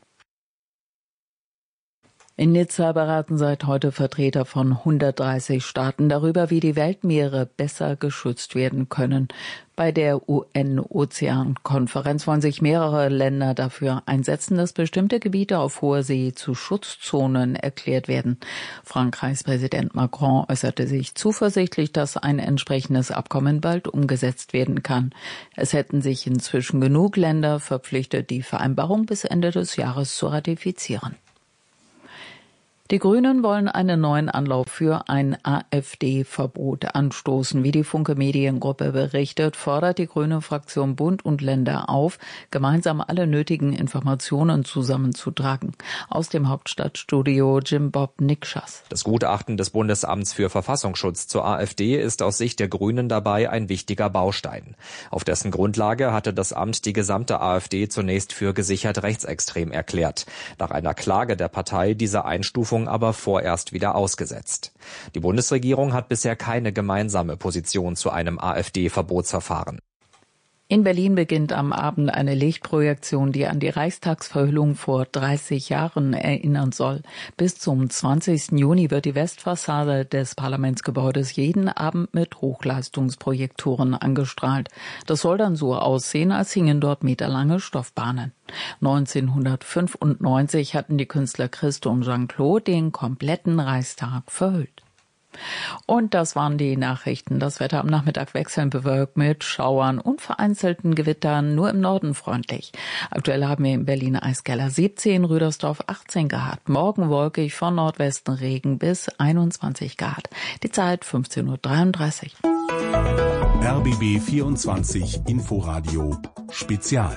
In Nizza beraten seit heute Vertreter von hundertdreißig Staaten darüber, wie die Weltmeere besser geschützt werden können. Bei der U N-Ozeankonferenz wollen sich mehrere Länder dafür einsetzen, dass bestimmte Gebiete auf hoher See zu Schutzzonen erklärt werden. Frankreichs Präsident Macron äußerte sich zuversichtlich, dass ein entsprechendes Abkommen bald umgesetzt werden kann. Es hätten sich inzwischen genug Länder verpflichtet, die Vereinbarung bis Ende des Jahres zu ratifizieren. Die Grünen wollen einen neuen Anlauf für ein AfD-Verbot anstoßen. Wie die Funke Mediengruppe berichtet, fordert die grüne Fraktion Bund und Länder auf, gemeinsam alle nötigen Informationen zusammenzutragen. Aus dem Hauptstadtstudio Jim Bob Nikschas. Das Gutachten des Bundesamts für Verfassungsschutz zur AfD ist aus Sicht der Grünen dabei ein wichtiger Baustein. Auf dessen Grundlage hatte das Amt die gesamte AfD zunächst für gesichert rechtsextrem erklärt. Nach einer Klage der Partei diese Einstufung aber vorerst wieder ausgesetzt. Die Bundesregierung hat bisher keine gemeinsame Position zu einem AfD-Verbotsverfahren. In Berlin beginnt am Abend eine Lichtprojektion, die an die Reichstagsverhüllung vor dreißig Jahren erinnern soll. Bis zum zwanzigsten Juni wird die Westfassade des Parlamentsgebäudes jeden Abend mit Hochleistungsprojektoren angestrahlt. Das soll dann so aussehen, als hingen dort meterlange Stoffbahnen. neunzehnhundertfünfundneunzig hatten die Künstler Christo und Jean-Claude den kompletten Reichstag verhüllt. Und das waren die Nachrichten. Das Wetter am Nachmittag wechselnd bewölkt mit Schauern und vereinzelten Gewittern, nur im Norden freundlich. Aktuell haben wir in Berlin Eiskeller siebzehn, Rüdersdorf achtzehn Grad. Morgen wolkig, von Nordwesten Regen bis einundzwanzig Grad. Die Zeit fünfzehn Uhr dreiunddreißig. R B B vierundzwanzig Inforadio Spezial.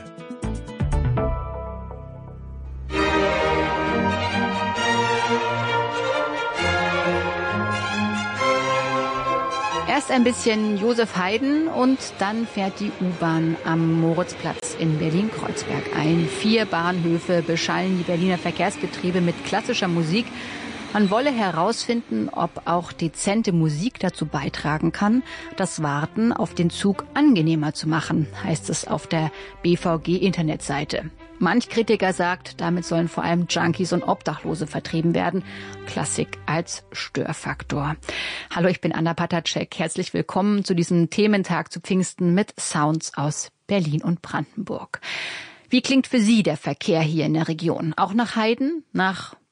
Erst ein bisschen Josef Haydn und dann fährt die U-Bahn am Moritzplatz in Berlin-Kreuzberg ein. Vier Bahnhöfe beschallen die Berliner Verkehrsbetriebe mit klassischer Musik. Man wolle herausfinden, ob auch dezente Musik dazu beitragen kann, das Warten auf den Zug angenehmer zu machen, heißt es auf der B V G-Internetseite. Manch Kritiker sagt, damit sollen vor allem Junkies und Obdachlose vertrieben werden. Klassik als Störfaktor. Hallo, ich bin Anna Patacek. Herzlich willkommen zu diesem Thementag zu Pfingsten mit Sounds aus Berlin und Brandenburg. Wie klingt für Sie der Verkehr hier in der Region? Auch nach Haydn, nach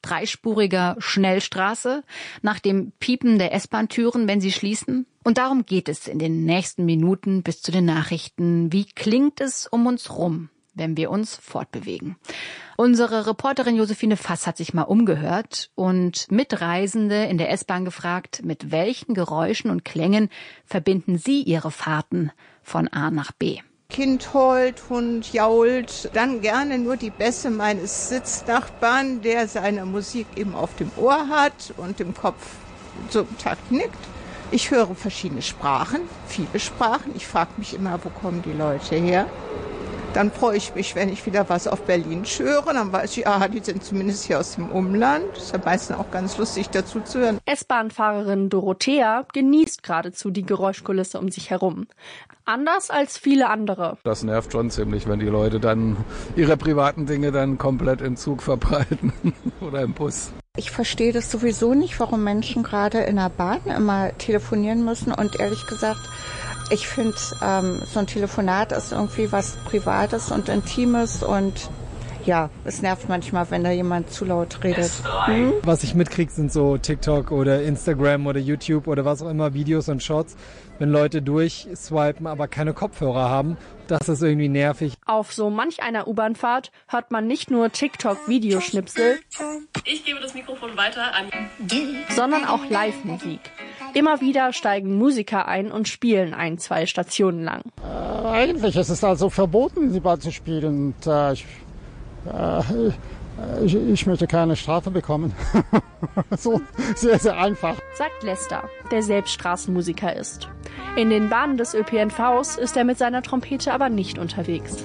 dreispuriger Schnellstraße, nach dem Piepen der S-Bahn-Türen, wenn sie schließen? Und darum geht es in den nächsten Minuten bis zu den Nachrichten. Wie klingt es um uns rum, wenn wir uns fortbewegen? Unsere Reporterin Josephine Fass hat sich mal umgehört und Mitreisende in der S-Bahn gefragt, mit welchen Geräuschen und Klängen verbinden sie ihre Fahrten von A nach B. Kind heult, Hund jault, dann gerne nur die Bässe meines Sitznachbarn, der seine Musik eben auf dem Ohr hat und im Kopf so im Takt nickt. Ich höre verschiedene Sprachen, viele Sprachen. Ich frage mich immer, wo kommen die Leute her? Dann freue ich mich, wenn ich wieder was auf Berlinsch höre. Dann weiß ich, aha, die sind zumindest hier aus dem Umland. Das ist ja meistens auch ganz lustig, dazu zu hören. S-Bahn-Fahrerin Dorothea genießt geradezu die Geräuschkulisse um sich herum. Anders als viele andere. Das nervt schon ziemlich, wenn die Leute dann ihre privaten Dinge dann komplett im Zug verbreiten oder im Bus. Ich verstehe das sowieso nicht, warum Menschen gerade in der Bahn immer telefonieren müssen. Und ehrlich gesagt, ich finde, ähm, so ein Telefonat ist irgendwie was Privates und Intimes und ja, es nervt manchmal, wenn da jemand zu laut redet. Hm? Was ich mitkriege, sind so TikTok oder Instagram oder YouTube oder was auch immer, Videos und Shorts, wenn Leute durchswipen, aber keine Kopfhörer haben. Das ist irgendwie nervig. Auf so manch einer U-Bahn-Fahrt hört man nicht nur TikTok-Videoschnipsel, ich gebe das Mikrofon weiter an, sondern auch Live-Musik. Immer wieder steigen Musiker ein und spielen ein, zwei Stationen lang. Äh, eigentlich ist es also verboten, die Bahn zu spielen. Und, äh, ich, äh, ich, ich möchte keine Strafe bekommen. So sehr, sehr einfach. Sagt Lester, der selbst Straßenmusiker ist. In den Bahnen des Ö P N Vs ist er mit seiner Trompete aber nicht unterwegs.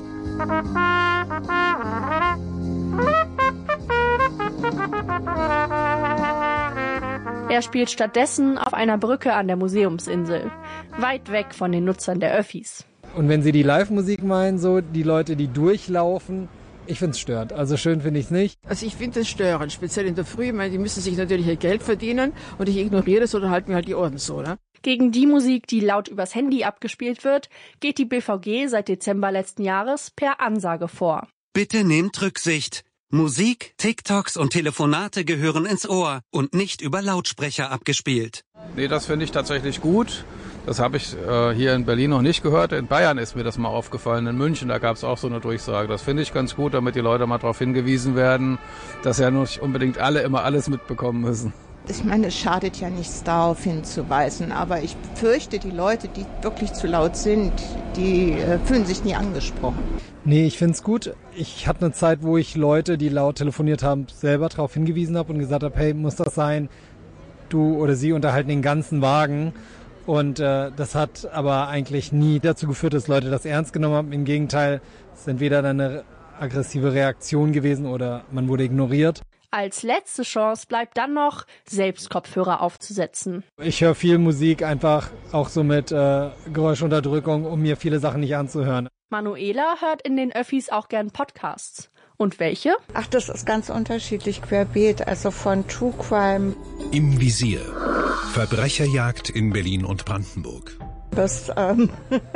Er spielt stattdessen auf einer Brücke an der Museumsinsel, weit weg von den Nutzern der Öffis. Und wenn Sie die Live-Musik meinen, so die Leute, die durchlaufen, ich finde es störend. Also schön finde ich es nicht. Also ich finde es störend, speziell in der Früh. Ich meine, die müssen sich natürlich ihr Geld verdienen und ich ignoriere das oder halte mir halt die Ohren so, ne? Gegen die Musik, die laut übers Handy abgespielt wird, geht die B V G seit Dezember letzten Jahres per Ansage vor. Bitte nehmt Rücksicht. Musik, TikToks und Telefonate gehören ins Ohr und nicht über Lautsprecher abgespielt. Nee, das finde ich tatsächlich gut. Das habe ich äh, hier in Berlin noch nicht gehört. In Bayern ist mir das mal aufgefallen. In München, da gab es auch so eine Durchsage. Das finde ich ganz gut, damit die Leute mal darauf hingewiesen werden, dass ja nicht unbedingt alle immer alles mitbekommen müssen. Ich meine, es schadet ja nichts, darauf hinzuweisen. Aber ich fürchte, die Leute, die wirklich zu laut sind, die äh, fühlen sich nie angesprochen. Nee, ich finde es gut. Ich hatte eine Zeit, wo ich Leute, die laut telefoniert haben, selber darauf hingewiesen habe und gesagt habe, hey, muss das sein? Du oder sie unterhalten den ganzen Wagen. Und äh, das hat aber eigentlich nie dazu geführt, dass Leute das ernst genommen haben. Im Gegenteil, es ist entweder eine aggressive Reaktion gewesen oder man wurde ignoriert. Als letzte Chance bleibt dann noch, selbst Kopfhörer aufzusetzen. Ich höre viel Musik, einfach auch so mit äh, Geräuschunterdrückung, um mir viele Sachen nicht anzuhören. Manuela hört in den Öffis auch gern Podcasts. Und welche? Ach, das ist ganz unterschiedlich querbeet, also von True Crime. Im Visier. Verbrecherjagd in Berlin und Brandenburg. Das, ähm,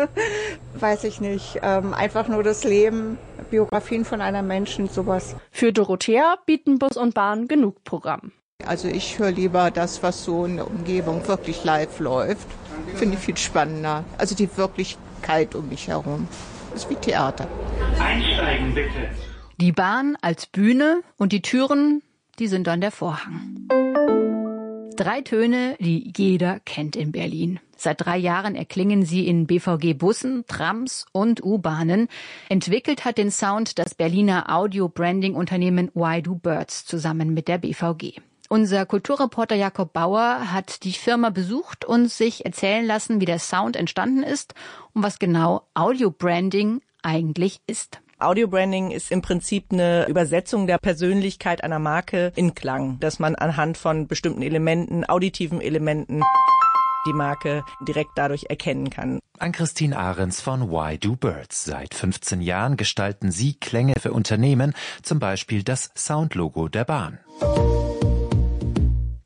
weiß ich nicht, ähm, einfach nur das Leben, Biografien von einer Menschen, sowas. Für Dorothea bieten Bus und Bahn genug Programm. Also ich höre lieber das, was so in der Umgebung wirklich live läuft. Finde ich viel spannender. Also die Wirklichkeit um mich herum. Das ist wie Theater. Einsteigen bitte. Die Bahn als Bühne und die Türen, die sind dann der Vorhang. Drei Töne, die jeder kennt in Berlin. Seit drei Jahren erklingen sie in B V G-Bussen, Trams und U-Bahnen. Entwickelt hat den Sound das Berliner Audio-Branding-Unternehmen Why Do Birds zusammen mit der B V G. Unser Kulturreporter Jakob Bauer hat die Firma besucht und sich erzählen lassen, wie der Sound entstanden ist und was genau Audio-Branding eigentlich ist. Audio-Branding ist im Prinzip eine Übersetzung der Persönlichkeit einer Marke in Klang, dass man anhand von bestimmten Elementen, auditiven Elementen, die Marke direkt dadurch erkennen kann. Ann-Christine Ahrens von Why Do Birds. Seit fünfzehn Jahren gestalten sie Klänge für Unternehmen, zum Beispiel das Soundlogo der Bahn.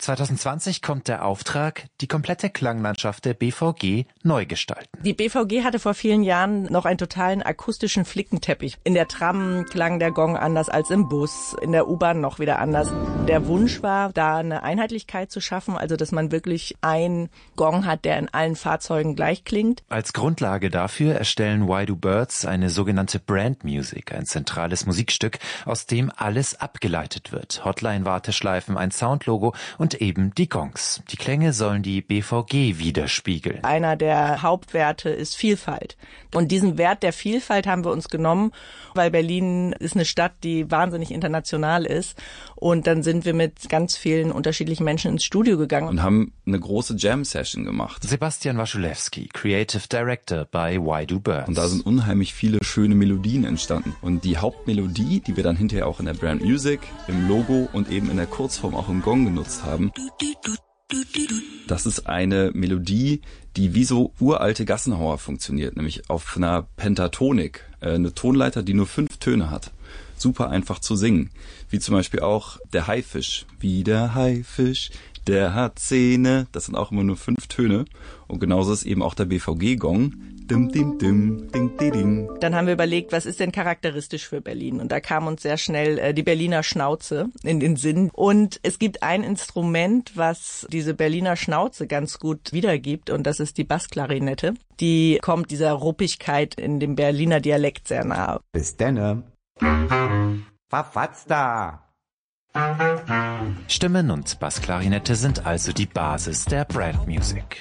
zwanzig zwanzig kommt der Auftrag, die komplette Klanglandschaft der B V G neu gestalten. Die B V G hatte vor vielen Jahren noch einen totalen akustischen Flickenteppich. In der Tram klang der Gong anders als im Bus, in der U-Bahn noch wieder anders. Der Wunsch war, da eine Einheitlichkeit zu schaffen, also dass man wirklich einen Gong hat, der in allen Fahrzeugen gleich klingt. Als Grundlage dafür erstellen Why Do Birds eine sogenannte Brand Music, ein zentrales Musikstück, aus dem alles abgeleitet wird. Hotline-Warteschleifen, ein Soundlogo und eben die Gongs. Die Klänge sollen die B V G widerspiegeln. Einer der Hauptwerte ist Vielfalt. Und diesen Wert der Vielfalt haben wir uns genommen, weil Berlin ist eine Stadt, die wahnsinnig international ist. Und dann sind wir mit ganz vielen unterschiedlichen Menschen ins Studio gegangen. Und haben eine große Jam-Session gemacht. Sebastian Waschulewski, Creative Director bei Why Do Birds. Und da sind unheimlich viele schöne Melodien entstanden. Und die Hauptmelodie, die wir dann hinterher auch in der Brand Music, im Logo und eben in der Kurzform auch im Gong genutzt haben, das ist eine Melodie, die wie so uralte Gassenhauer funktioniert, nämlich auf einer Pentatonik, eine Tonleiter, die nur fünf Töne hat. Super einfach zu singen, wie zum Beispiel auch der Haifisch, wie der Haifisch, der hat Zähne, das sind auch immer nur fünf Töne und genauso ist eben auch der B V G-Gong. Dim, dim, dim, ding, ding, ding. Dann haben wir überlegt, was ist denn charakteristisch für Berlin? Und da kam uns sehr schnell äh, die Berliner Schnauze in den Sinn. Und es gibt ein Instrument, was diese Berliner Schnauze ganz gut wiedergibt, und das ist die Bassklarinette. Die kommt dieser Ruppigkeit in dem Berliner Dialekt sehr nahe. Bis denne. Verfatz da. Stimmen und Bassklarinette sind also die Basis der Brand Music.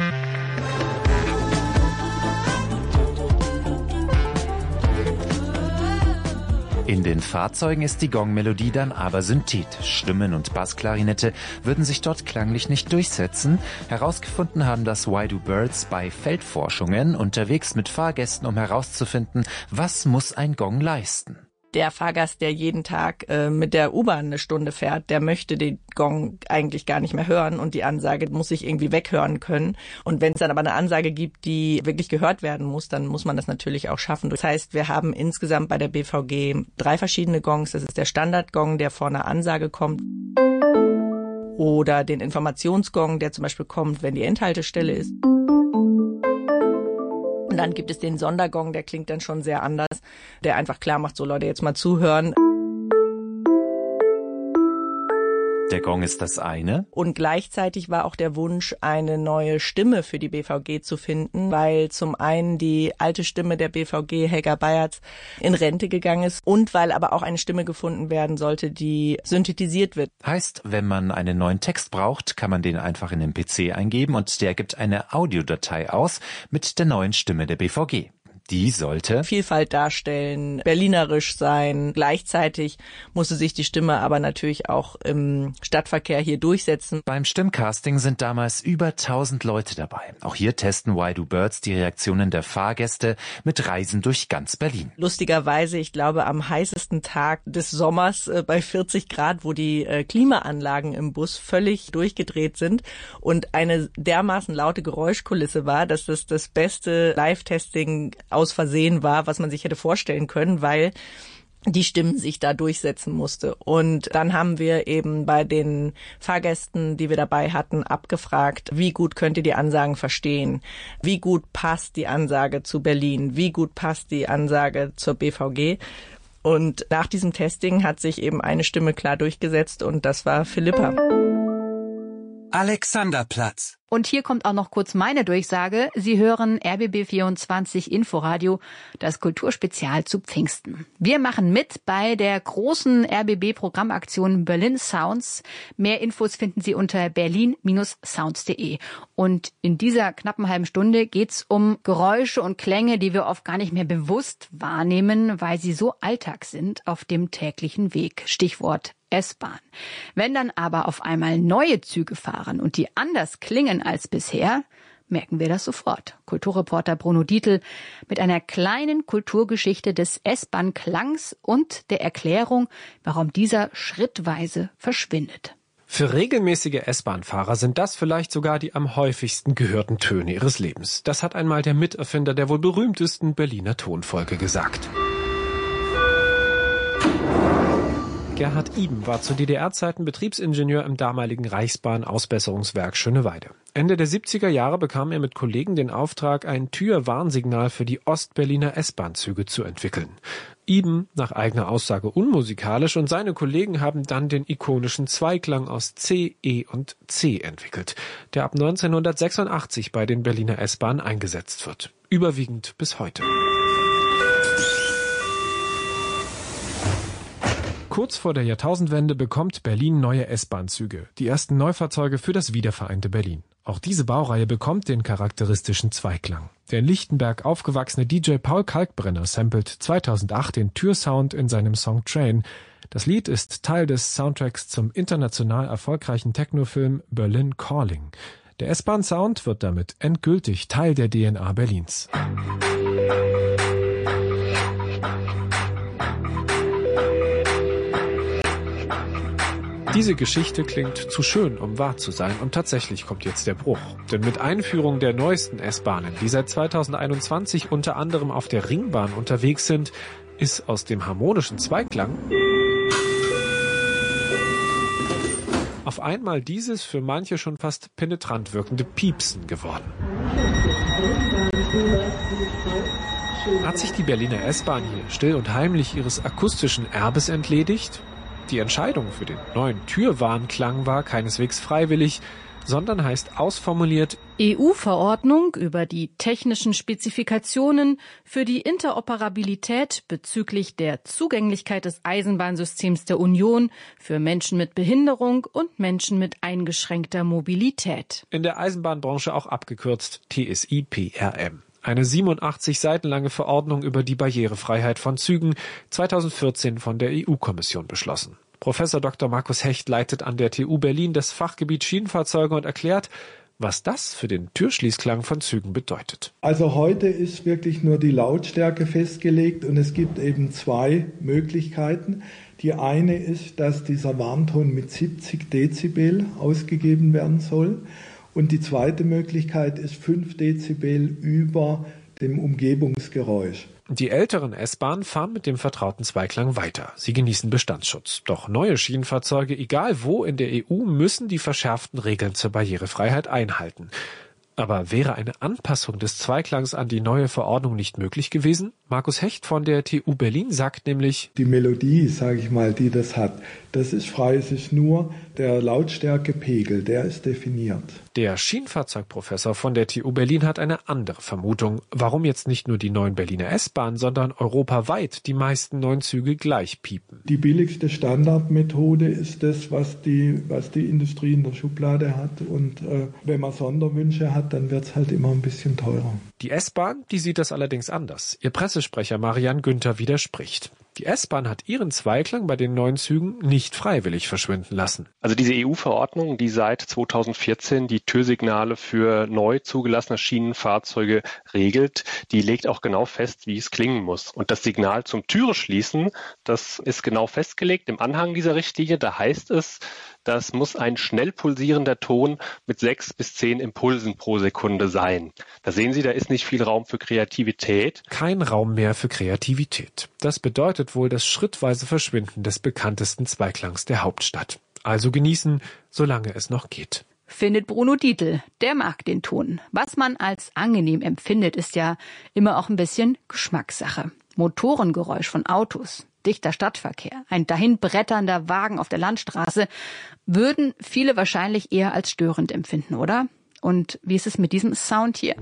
In den Fahrzeugen ist die Gongmelodie dann aber synthetisch. Stimmen und Bassklarinette würden sich dort klanglich nicht durchsetzen. Herausgefunden haben das Why Do Birds bei Feldforschungen unterwegs mit Fahrgästen, um herauszufinden, was muss ein Gong leisten. Der Fahrgast, der jeden Tag äh, mit der U-Bahn eine Stunde fährt, der möchte den Gong eigentlich gar nicht mehr hören und die Ansage muss sich irgendwie weghören können. Und wenn es dann aber eine Ansage gibt, die wirklich gehört werden muss, dann muss man das natürlich auch schaffen. Das heißt, wir haben insgesamt bei der B V G drei verschiedene Gongs. Das ist der Standardgong, der vor einer Ansage kommt. Oder den Informationsgong, der zum Beispiel kommt, wenn die Endhaltestelle ist. Und dann gibt es den Sondergong, der klingt dann schon sehr anders, der einfach klar macht, so Leute, jetzt mal zuhören. Der Gong ist das eine. Und gleichzeitig war auch der Wunsch, eine neue Stimme für die B V G zu finden, weil zum einen die alte Stimme der B V G, Helga Bayerz, in Rente gegangen ist und weil aber auch eine Stimme gefunden werden sollte, die synthetisiert wird. Heißt, wenn man einen neuen Text braucht, kann man den einfach in den P C eingeben und der gibt eine Audiodatei aus mit der neuen Stimme der B V G. Die sollte Vielfalt darstellen, berlinerisch sein. Gleichzeitig musste sich die Stimme aber natürlich auch im Stadtverkehr hier durchsetzen. Beim Stimmcasting sind damals über tausend Leute dabei. Auch hier testen Why Do Birds die Reaktionen der Fahrgäste mit Reisen durch ganz Berlin. Lustigerweise, ich glaube, am heißesten Tag des Sommers äh, bei vierzig Grad, wo die äh, Klimaanlagen im Bus völlig durchgedreht sind und eine dermaßen laute Geräuschkulisse war, dass das das beste Live-Testing aus Versehen war, was man sich hätte vorstellen können, weil die Stimmen sich da durchsetzen musste. Und dann haben wir eben bei den Fahrgästen, die wir dabei hatten, abgefragt, wie gut könnt ihr die Ansagen verstehen? Wie gut passt die Ansage zu Berlin? Wie gut passt die Ansage zur B V G? Und nach diesem Testing hat sich eben eine Stimme klar durchgesetzt und das war Philippa. Alexanderplatz. Und hier kommt auch noch kurz meine Durchsage. Sie hören R B B vierundzwanzig Inforadio, das Kulturspezial zu Pfingsten. Wir machen mit bei der großen R B B-Programmaktion Berlin Sounds. Mehr Infos finden Sie unter berlin Sounds punkt de. Und in dieser knappen halben Stunde geht's um Geräusche und Klänge, die wir oft gar nicht mehr bewusst wahrnehmen, weil sie so Alltag sind auf dem täglichen Weg. Stichwort S-Bahn. Wenn dann aber auf einmal neue Züge fahren und die anders klingen als bisher, merken wir das sofort. Kulturreporter Bruno Dietl mit einer kleinen Kulturgeschichte des S-Bahn-Klangs und der Erklärung, warum dieser schrittweise verschwindet. Für regelmäßige S-Bahn-Fahrer sind das vielleicht sogar die am häufigsten gehörten Töne ihres Lebens. Das hat einmal der Miterfinder der wohl berühmtesten Berliner Tonfolge gesagt. Gerhard Iben war zu D D R-Zeiten Betriebsingenieur im damaligen Reichsbahn-Ausbesserungswerk Schöneweide. Ende der siebziger Jahre bekam er mit Kollegen den Auftrag, ein Tür-Warnsignal für die Ostberliner S-Bahn-Züge zu entwickeln. Iben, nach eigener Aussage unmusikalisch, und seine Kollegen haben dann den ikonischen Zweiklang aus C, E und C entwickelt, der ab neunzehnhundertsechsundachtzig bei den Berliner S-Bahnen eingesetzt wird. Überwiegend bis heute. Kurz vor der Jahrtausendwende bekommt Berlin neue S-Bahn-Züge, die ersten Neufahrzeuge für das wiedervereinte Berlin. Auch diese Baureihe bekommt den charakteristischen Zweiklang. Der in Lichtenberg aufgewachsene D J Paul Kalkbrenner samplet zweitausendacht den Türsound in seinem Song Train. Das Lied ist Teil des Soundtracks zum international erfolgreichen Technofilm Berlin Calling. Der S-Bahn-Sound wird damit endgültig Teil der D N A Berlins. Diese Geschichte klingt zu schön, um wahr zu sein, und tatsächlich kommt jetzt der Bruch. Denn mit Einführung der neuesten S-Bahnen, die seit zweitausendeinundzwanzig unter anderem auf der Ringbahn unterwegs sind, ist aus dem harmonischen Zweiklang auf einmal dieses für manche schon fast penetrant wirkende Piepsen geworden. Hat sich die Berliner S-Bahn hier still und heimlich ihres akustischen Erbes entledigt? Die Entscheidung für den neuen Türwarnklang war keineswegs freiwillig, sondern heißt ausformuliert E U-Verordnung über die technischen Spezifikationen für die Interoperabilität bezüglich der Zugänglichkeit des Eisenbahnsystems der Union für Menschen mit Behinderung und Menschen mit eingeschränkter Mobilität. In der Eisenbahnbranche auch abgekürzt T S I P R M. Eine siebenundachtzig Seiten lange Verordnung über die Barrierefreiheit von Zügen, zweitausendvierzehn von der E U-Kommission beschlossen. Professor Doktor Markus Hecht leitet an der T U Berlin das Fachgebiet Schienenfahrzeuge und erklärt, was das für den Türschließklang von Zügen bedeutet. Also heute ist wirklich nur die Lautstärke festgelegt und es gibt eben zwei Möglichkeiten. Die eine ist, dass dieser Warnton mit siebzig Dezibel ausgegeben werden soll. Und die zweite Möglichkeit ist fünf Dezibel über dem Umgebungsgeräusch. Die älteren S-Bahnen fahren mit dem vertrauten Zweiklang weiter. Sie genießen Bestandsschutz. Doch neue Schienenfahrzeuge, egal wo in der E U, müssen die verschärften Regeln zur Barrierefreiheit einhalten. Aber wäre eine Anpassung des Zweiklangs an die neue Verordnung nicht möglich gewesen? Markus Hecht von der T U Berlin sagt nämlich, die Melodie, sage ich mal, die das hat, das ist frei, es ist nur der Lautstärkepegel, der ist definiert. Der Schienenfahrzeugprofessor von der T U Berlin hat eine andere Vermutung, warum jetzt nicht nur die neuen Berliner S-Bahnen, sondern europaweit die meisten neuen Züge gleich piepen. Die billigste Standardmethode ist das, was die, was die Industrie in der Schublade hat. Und äh, wenn man Sonderwünsche hat, dann wird es halt immer ein bisschen teurer. Die S-Bahn, die sieht das allerdings anders. Ihr Pressesprecher Marian Günther widerspricht. Die S-Bahn hat ihren Zweiklang bei den neuen Zügen nicht freiwillig verschwinden lassen. Also diese E U-Verordnung, die seit zweitausendvierzehn die Türsignale für neu zugelassene Schienenfahrzeuge regelt, die legt auch genau fest, wie es klingen muss. Und das Signal zum Türe schließen, das ist genau festgelegt im Anhang dieser Richtlinie. Da heißt es, das muss ein schnell pulsierender Ton mit sechs bis zehn Impulsen pro Sekunde sein. Da sehen Sie, da ist nicht viel Raum für Kreativität. Kein Raum mehr für Kreativität. Das bedeutet wohl das schrittweise Verschwinden des bekanntesten Zweiklangs der Hauptstadt. Also genießen, solange es noch geht. Findet Bruno Dietl. Der mag den Ton. Was man als angenehm empfindet, ist ja immer auch ein bisschen Geschmackssache. Motorengeräusch von Autos, dichter Stadtverkehr, ein dahinbretternder Wagen auf der Landstraße, würden viele wahrscheinlich eher als störend empfinden, oder? Und wie ist es mit diesem Sound hier?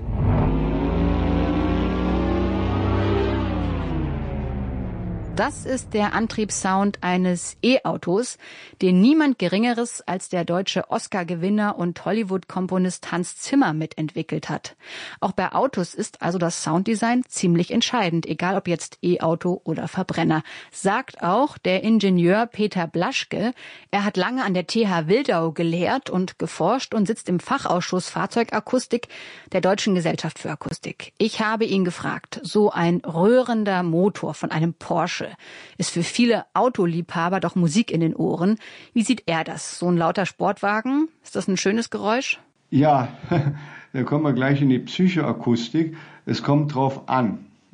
Das ist der Antriebssound eines E-Autos, den niemand Geringeres als der deutsche Oscar-Gewinner und Hollywood-Komponist Hans Zimmer mitentwickelt hat. Auch bei Autos ist also das Sounddesign ziemlich entscheidend, egal ob jetzt E-Auto oder Verbrenner, sagt auch der Ingenieur Peter Blaschke. Er hat lange an der T H Wildau gelehrt und geforscht und sitzt im Fachausschuss Fahrzeugakustik der Deutschen Gesellschaft für Akustik. Ich habe ihn gefragt, so ein röhrender Motor von einem Porsche ist für viele Autoliebhaber doch Musik in den Ohren. Wie sieht er das? So ein lauter Sportwagen? Ist das ein schönes Geräusch? Ja, da kommen wir gleich in die Psychoakustik. Es kommt drauf an.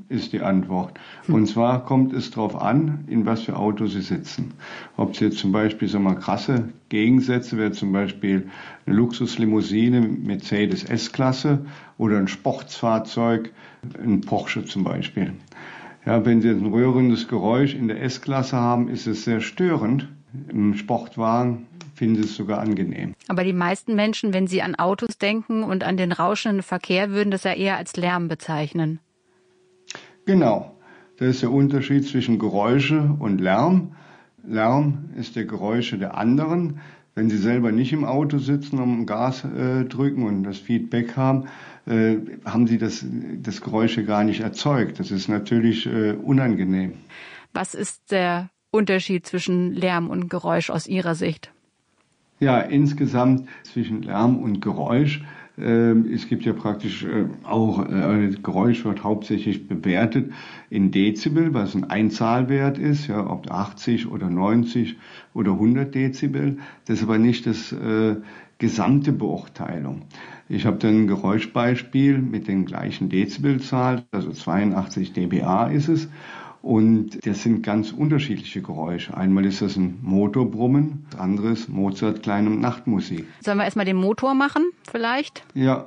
ist die Antwort. Und zwar kommt es darauf an, in was für Auto Sie sitzen. Ob Sie jetzt zum Beispiel, sagen wir mal, krasse Gegensätze, wäre zum Beispiel eine Luxuslimousine, Mercedes S-Klasse oder ein Sportsfahrzeug, ein Porsche zum Beispiel. Ja, wenn Sie jetzt ein rührendes Geräusch in der S-Klasse haben, ist es sehr störend. Im Sportwagen finden Sie es sogar angenehm. Aber die meisten Menschen, wenn sie an Autos denken und an den rauschenden Verkehr, würden das ja eher als Lärm bezeichnen. Genau. Das ist der Unterschied zwischen Geräusche und Lärm. Lärm ist der Geräusche der anderen. Wenn Sie selber nicht im Auto sitzen und am Gas äh, drücken und das Feedback haben, äh, haben Sie das, das Geräusche gar nicht erzeugt. Das ist natürlich äh, unangenehm. Was ist der Unterschied zwischen Lärm und Geräusch aus Ihrer Sicht? Ja, insgesamt zwischen Lärm und Geräusch. Äh, es gibt ja praktisch äh, auch, äh, Geräusch wird hauptsächlich bewertet in Dezibel, was ein Einzahlwert ist, ja, ob achtzig oder neunzig oder hundert Dezibel. Das ist aber nicht das äh, gesamte Beurteilung. Ich habe dann ein Geräuschbeispiel mit den gleichen Dezibelzahl, also zweiundachtzig dBA ist es. Und das sind ganz unterschiedliche Geräusche. Einmal ist das ein Motorbrummen, das andere ist Mozart kleine Nachtmusik. Sollen wir erstmal den Motor machen, vielleicht? Ja.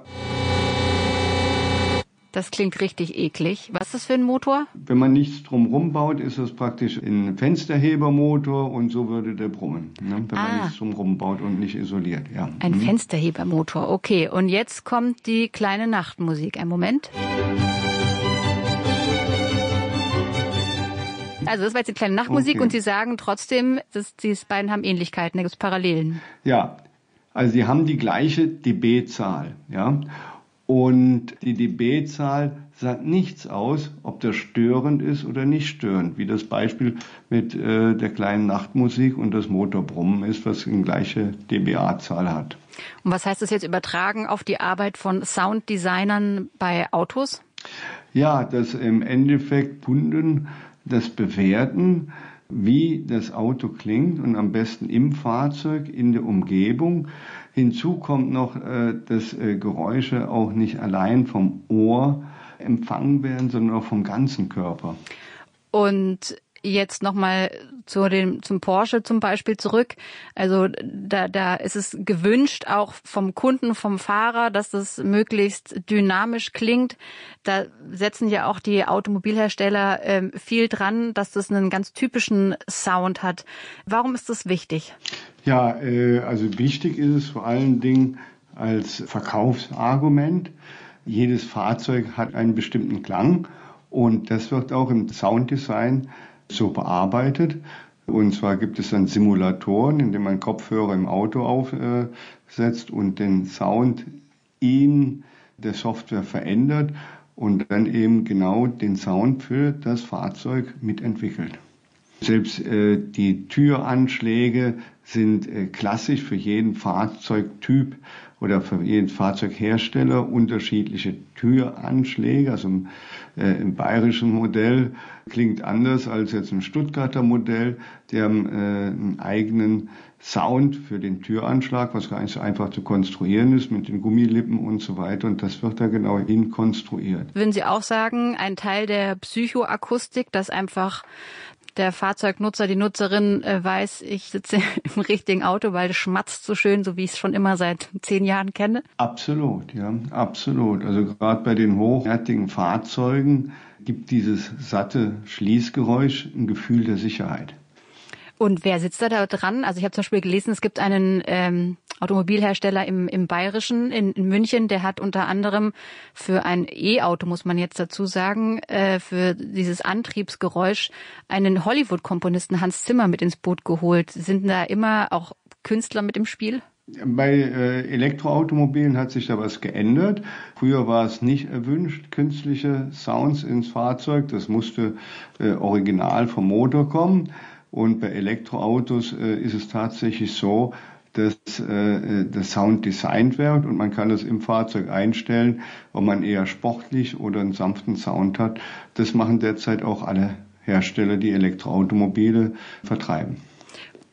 Das klingt richtig eklig. Was ist das für ein Motor? Wenn man nichts drumherum baut, ist das praktisch ein Fensterhebermotor und so würde der brummen, ne? Wenn ah. man nichts drumherum baut und nicht isoliert. Ja. Ein mhm. Fensterhebermotor, okay. Und jetzt kommt die kleine Nachtmusik. Ein Moment. Also das war jetzt die kleine Nachtmusik okay. Und Sie sagen trotzdem, dass die beiden haben Ähnlichkeiten, da gibt es Parallelen. Ja, also sie haben die gleiche dB-Zahl, ja. Und die dB-Zahl sagt nichts aus, ob das störend ist oder nicht störend, wie das Beispiel mit äh, der kleinen Nachtmusik und das Motorbrummen ist, was eine gleiche dBA-Zahl hat. Und was heißt das jetzt übertragen auf die Arbeit von Sounddesignern bei Autos? Ja, dass im Endeffekt Kunden das bewerten, wie das Auto klingt und am besten im Fahrzeug, in der Umgebung. Hinzu kommt noch, dass Geräusche auch nicht allein vom Ohr empfangen werden, sondern auch vom ganzen Körper. Und jetzt nochmal zu dem, zum Porsche zum Beispiel zurück. Also da, da ist es gewünscht, auch vom Kunden, vom Fahrer, dass das möglichst dynamisch klingt. Da setzen ja auch die Automobilhersteller äh, viel dran, dass das einen ganz typischen Sound hat. Warum ist das wichtig? Ja, äh, also wichtig ist es vor allen Dingen als Verkaufsargument. Jedes Fahrzeug hat einen bestimmten Klang und das wird auch im Sounddesign so bearbeitet. Und zwar gibt es dann Simulatoren, in denen man Kopfhörer im Auto aufsetzt und den Sound in der Software verändert und dann eben genau den Sound für das Fahrzeug mitentwickelt. Selbst äh, die Türanschläge sind äh, klassisch für jeden Fahrzeugtyp oder für jeden Fahrzeughersteller unterschiedliche Türanschläge. Also im, äh, im bayerischen Modell klingt anders als jetzt im Stuttgarter Modell. Die haben äh, einen eigenen Sound für den Türanschlag, was gar nicht so einfach zu konstruieren ist mit den Gummilippen und so weiter. Und das wird da genau hin konstruiert. Würden Sie auch sagen, ein Teil der Psychoakustik, dass einfach der Fahrzeugnutzer, die Nutzerin äh, weiß, ich sitze im richtigen Auto, weil es schmatzt so schön, so wie ich es schon immer seit zehn Jahren kenne? Absolut, ja, absolut. Also gerade bei den hochwertigen Fahrzeugen gibt dieses satte Schließgeräusch ein Gefühl der Sicherheit. Und wer sitzt da, da dran? Also ich habe zum Beispiel gelesen, es gibt einen ähm, Automobilhersteller im, im Bayerischen, in, in München, der hat unter anderem für ein E-Auto, muss man jetzt dazu sagen, äh, für dieses Antriebsgeräusch einen Hollywood-Komponisten Hans Zimmer mit ins Boot geholt. Sind da immer auch Künstler mit im Spiel? Bei äh, Elektroautomobilen hat sich da was geändert. Früher war es nicht erwünscht, künstliche Sounds ins Fahrzeug. Das musste äh, original vom Motor kommen. Und bei Elektroautos äh, ist es tatsächlich so, dass äh, der Sound designt wird und man kann das im Fahrzeug einstellen, ob man eher sportlich oder einen sanften Sound hat. Das machen derzeit auch alle Hersteller, die Elektroautomobile vertreiben.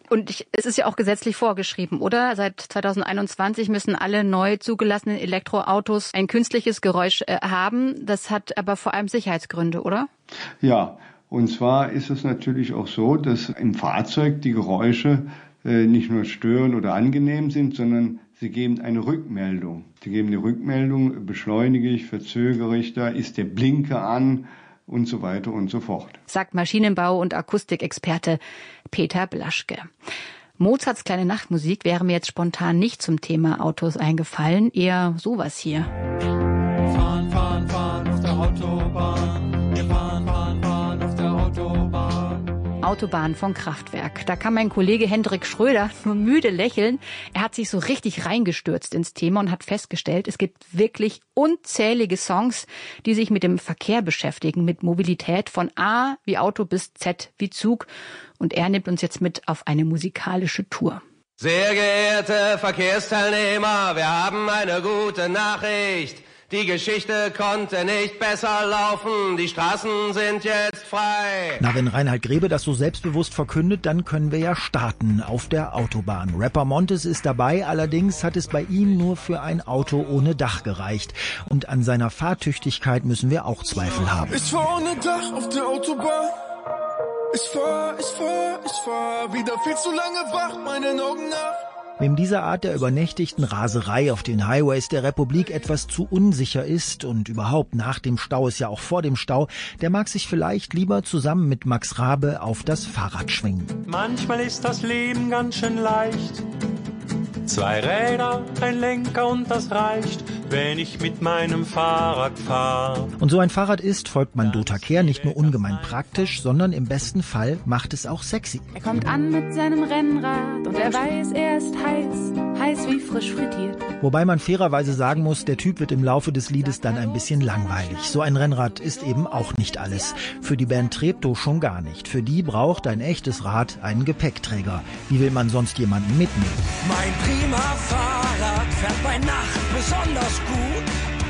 Und ich, es ist ja auch gesetzlich vorgeschrieben, oder? Seit zweitausendeinundzwanzig müssen alle neu zugelassenen Elektroautos ein künstliches Geräusch äh, haben. Das hat aber vor allem Sicherheitsgründe, oder? Ja, und zwar ist es natürlich auch so, dass im Fahrzeug die Geräusche äh, nicht nur stören oder angenehm sind, sondern sie geben eine Rückmeldung. Sie geben die Rückmeldung, beschleunige ich, verzögere ich da, ist der Blinker an und so weiter und so fort. Sagt Maschinenbau- und Akustikexperte Peter Blaschke. Mozarts kleine Nachtmusik wäre mir jetzt spontan nicht zum Thema Autos eingefallen, eher sowas hier. Fahren, fahren, fahren auf der Autobahn. Wir fahren, fahren, fahren auf der Autobahn. Autobahn von Kraftwerk. Da kann mein Kollege Hendrik Schröder nur müde lächeln. Er hat sich so richtig reingestürzt ins Thema und hat festgestellt, es gibt wirklich unzählige Songs, die sich mit dem Verkehr beschäftigen, mit Mobilität von A wie Auto bis Z wie Zug. Und er nimmt uns jetzt mit auf eine musikalische Tour. Sehr geehrte Verkehrsteilnehmer, wir haben eine gute Nachricht. Die Geschichte konnte nicht besser laufen, die Straßen sind jetzt frei. Na, wenn Reinhard Grebe das so selbstbewusst verkündet, dann können wir ja starten auf der Autobahn. Rapper Montes ist dabei, allerdings hat es bei ihm nur für ein Auto ohne Dach gereicht. Und an seiner Fahrtüchtigkeit müssen wir auch Zweifel haben. Ich fahr ohne Dach auf der Autobahn. Ich fahr, ich fahr, ich fahr wieder viel zu lange wach, meinen Augen nach. Wem diese Art der übernächtigten Raserei auf den Highways der Republik etwas zu unsicher ist und überhaupt nach dem Stau ist ja auch vor dem Stau, der mag sich vielleicht lieber zusammen mit Max Rabe auf das Fahrrad schwingen. Manchmal ist das Leben ganz schön leicht. Zwei Räder, ein Lenker und das reicht, wenn ich mit meinem Fahrrad fahre. Und so ein Fahrrad ist, folgt man Dota Kehr, nicht nur ungemein praktisch, sondern im besten Fall macht es auch sexy. Er kommt an mit seinem Rennrad und er weiß, er ist heiß, heiß wie frisch frittiert. Wobei man fairerweise sagen muss, der Typ wird im Laufe des Liedes dann ein bisschen langweilig. So ein Rennrad ist eben auch nicht alles. Für die Band Treptow schon gar nicht. Für die braucht ein echtes Rad einen Gepäckträger. Wie will man sonst jemanden mitnehmen? Mein prima Fahrrad fährt bei Nacht besonders gut.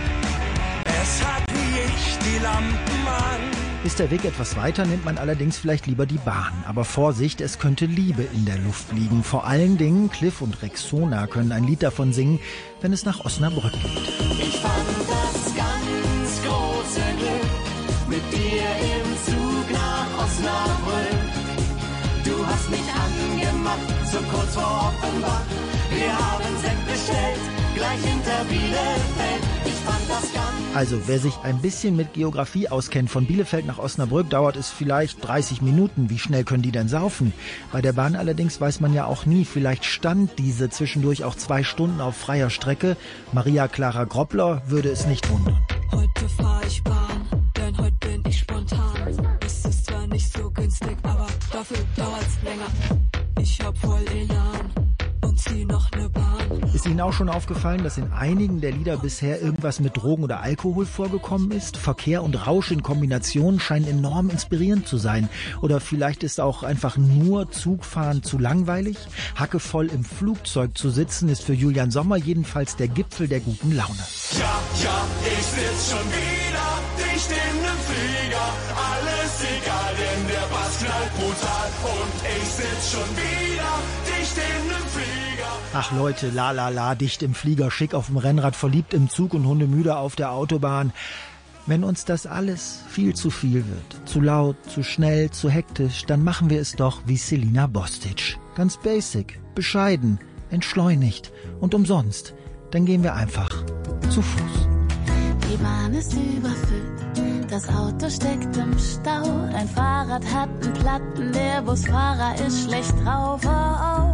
Es hat wie ich die Lampen an. Ist der Weg etwas weiter, nimmt man allerdings vielleicht lieber die Bahn. Aber Vorsicht, es könnte Liebe in der Luft liegen. Vor allen Dingen Cliff und Rexona können ein Lied davon singen, wenn es nach Osnabrück geht. Ich fand das ganz große Glück mit dir im Zug nach Osnabrück. Du hast mich angemacht, so kurz vor Offenbach. Wir haben Sekt bestellt, gleich hinter Bielefeld. Ich fand das ganz... Also, wer sich ein bisschen mit Geografie auskennt, von Bielefeld nach Osnabrück dauert es vielleicht dreißig Minuten. Wie schnell können die denn saufen? Bei der Bahn allerdings weiß man ja auch nie. Vielleicht stand diese zwischendurch auch zwei Stunden auf freier Strecke. Maria Clara Groppler würde es nicht wundern. Heute fahr ich Bahn, denn heute bin ich spontan. Es ist zwar nicht so günstig, aber dafür dauert's länger. Ich hab voll Elan und zieh noch ne Bahn. Ist Ihnen auch schon aufgefallen, dass in einigen der Lieder bisher irgendwas mit Drogen oder Alkohol vorgekommen ist? Verkehr und Rausch in Kombination scheinen enorm inspirierend zu sein. Oder vielleicht ist auch einfach nur Zugfahren zu langweilig? Hackevoll im Flugzeug zu sitzen ist für Julian Sommer jedenfalls der Gipfel der guten Laune. Ja, ja, ich sitz schon wieder dicht in nem Flieger. Alles egal, denn der Bass knallt brutal. Und ich sitz schon wieder dicht in nem Flieger. Ach Leute, la la la, dicht im Flieger, schick auf dem Rennrad, verliebt im Zug und hundemüde auf der Autobahn. Wenn uns das alles viel zu viel wird, zu laut, zu schnell, zu hektisch, dann machen wir es doch wie Selina Bostic. Ganz basic, bescheiden, entschleunigt und umsonst. Dann gehen wir einfach zu Fuß. Die Bahn ist überfüllt, das Auto steckt im Stau. Dein Fahrrad hat einen Platten, der Busfahrer ist schlecht drauf. Oh, oh.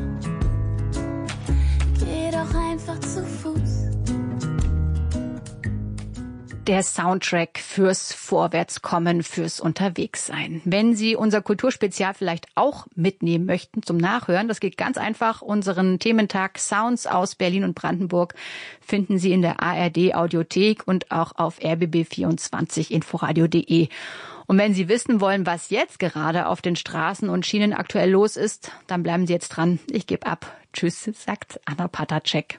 Geh doch einfach zu Fuß. Der Soundtrack fürs Vorwärtskommen, fürs Unterwegssein. Wenn Sie unser Kulturspezial vielleicht auch mitnehmen möchten zum Nachhören, das geht ganz einfach. Unseren Thementag Sounds aus Berlin und Brandenburg finden Sie in der A R D Audiothek und auch auf r b b vierundzwanzig inforadio punkt de. Und wenn Sie wissen wollen, was jetzt gerade auf den Straßen und Schienen aktuell los ist, dann bleiben Sie jetzt dran. Ich gebe ab. Tschüss, sagt Anna Patacek.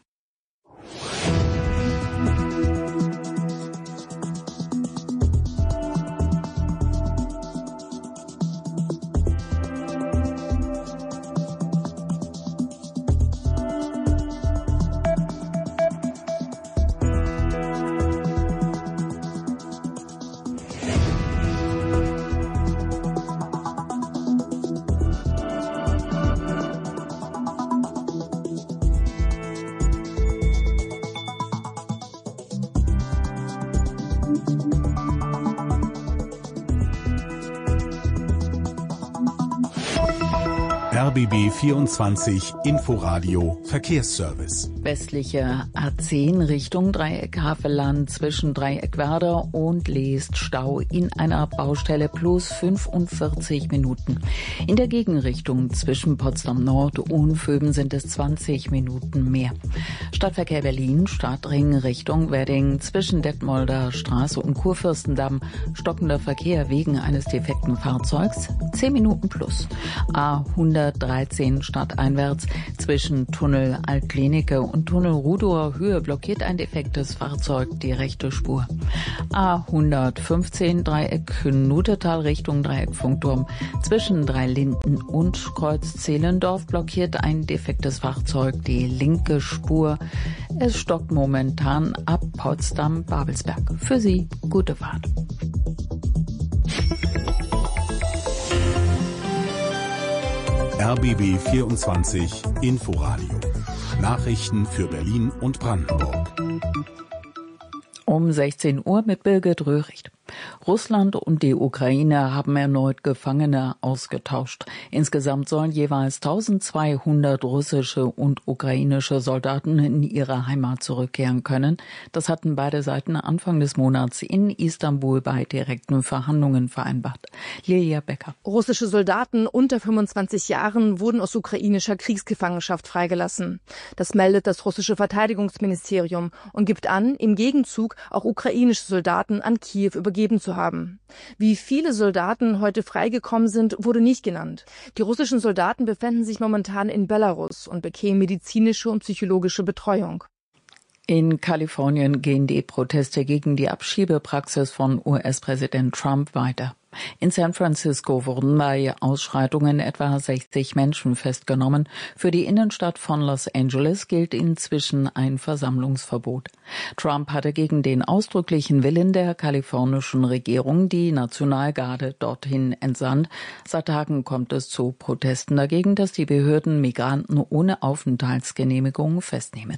R B B vierundzwanzig Inforadio Verkehrsservice. Westliche A zehn Richtung Dreieck Havelland zwischen Dreieck Werder und Leest Stau in einer Baustelle plus fünfundvierzig Minuten. In der Gegenrichtung zwischen Potsdam Nord und Vöben sind es zwanzig Minuten mehr. Stadtverkehr Berlin, Stadtring Richtung Wedding zwischen Detmolder Straße und Kurfürstendamm. Stockender Verkehr wegen eines defekten Fahrzeugs, zehn Minuten plus. A hundertdreizehn stadteinwärts zwischen Tunnel Altklinike und Tunnel Rudower Höhe blockiert ein defektes Fahrzeug die rechte Spur. A hundertfünfzehn Dreieck Nutetal Richtung Dreieck Funkturm zwischen Dreilinden und Kreuz Zehlendorf blockiert ein defektes Fahrzeug die linke Spur. Es stockt momentan ab Potsdam-Babelsberg. Für Sie gute Fahrt. R B B vierundzwanzig Inforadio. Nachrichten für Berlin und Brandenburg. Um sechzehn Uhr mit Birgit Röhricht. Russland und die Ukraine haben erneut Gefangene ausgetauscht. Insgesamt sollen jeweils eintausendzweihundert russische und ukrainische Soldaten in ihre Heimat zurückkehren können. Das hatten beide Seiten Anfang des Monats in Istanbul bei direkten Verhandlungen vereinbart. Lilia Becker. Russische Soldaten unter fünfundzwanzig Jahren wurden aus ukrainischer Kriegsgefangenschaft freigelassen. Das meldet das russische Verteidigungsministerium und gibt an, im Gegenzug auch ukrainische Soldaten an Kiew übergeben zu haben. Wie viele Soldaten heute freigekommen sind, wurde nicht genannt. Die russischen Soldaten befänden sich momentan in Belarus und bekämen medizinische und psychologische Betreuung. In Kalifornien gehen die Proteste gegen die Abschiebepraxis von U S-Präsident Trump weiter. In San Francisco wurden bei Ausschreitungen etwa sechzig Menschen festgenommen. Für die Innenstadt von Los Angeles gilt inzwischen ein Versammlungsverbot. Trump hatte gegen den ausdrücklichen Willen der kalifornischen Regierung die Nationalgarde dorthin entsandt. Seit Tagen kommt es zu Protesten dagegen, dass die Behörden Migranten ohne Aufenthaltsgenehmigung festnehmen.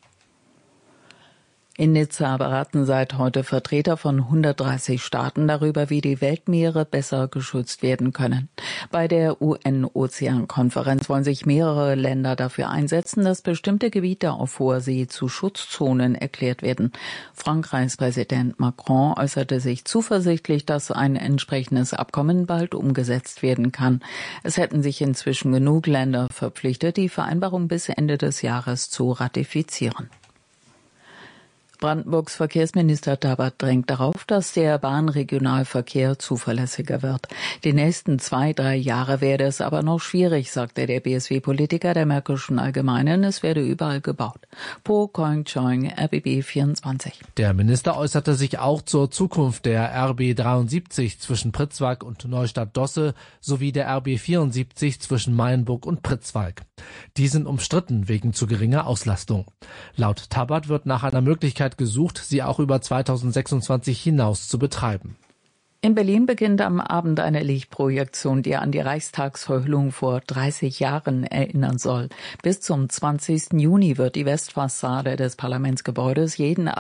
In Nizza beraten seit heute Vertreter von hundertdreißig Staaten darüber, wie die Weltmeere besser geschützt werden können. Bei der U N-Ozeankonferenz wollen sich mehrere Länder dafür einsetzen, dass bestimmte Gebiete auf hoher See zu Schutzzonen erklärt werden. Frankreichs Präsident Macron äußerte sich zuversichtlich, dass ein entsprechendes Abkommen bald umgesetzt werden kann. Es hätten sich inzwischen genug Länder verpflichtet, die Vereinbarung bis Ende des Jahres zu ratifizieren. Brandenburgs Verkehrsminister Tabat drängt darauf, dass der Bahnregionalverkehr zuverlässiger wird. Die nächsten zwei, drei Jahre werde es aber noch schwierig, sagte der B S W-Politiker der Märkischen Allgemeinen. Es werde überall gebaut. Po Koing Choing, R B B vierundzwanzig. Der Minister äußerte sich auch zur Zukunft der R B dreiundsiebzig zwischen Pritzwalk und Neustadt-Dosse sowie der R B vierundsiebzig zwischen Mayenburg und Pritzwalk. Die sind umstritten wegen zu geringer Auslastung. Laut Tabat wird nach einer Möglichkeit gesucht, sie auch über zweitausendsechsundzwanzig hinaus zu betreiben. In Berlin beginnt am Abend eine Lichtprojektion, die an die Reichstagsverhüllung vor dreißig Jahren erinnern soll. Bis zum zwanzigsten Juni wird die Westfassade des Parlamentsgebäudes jeden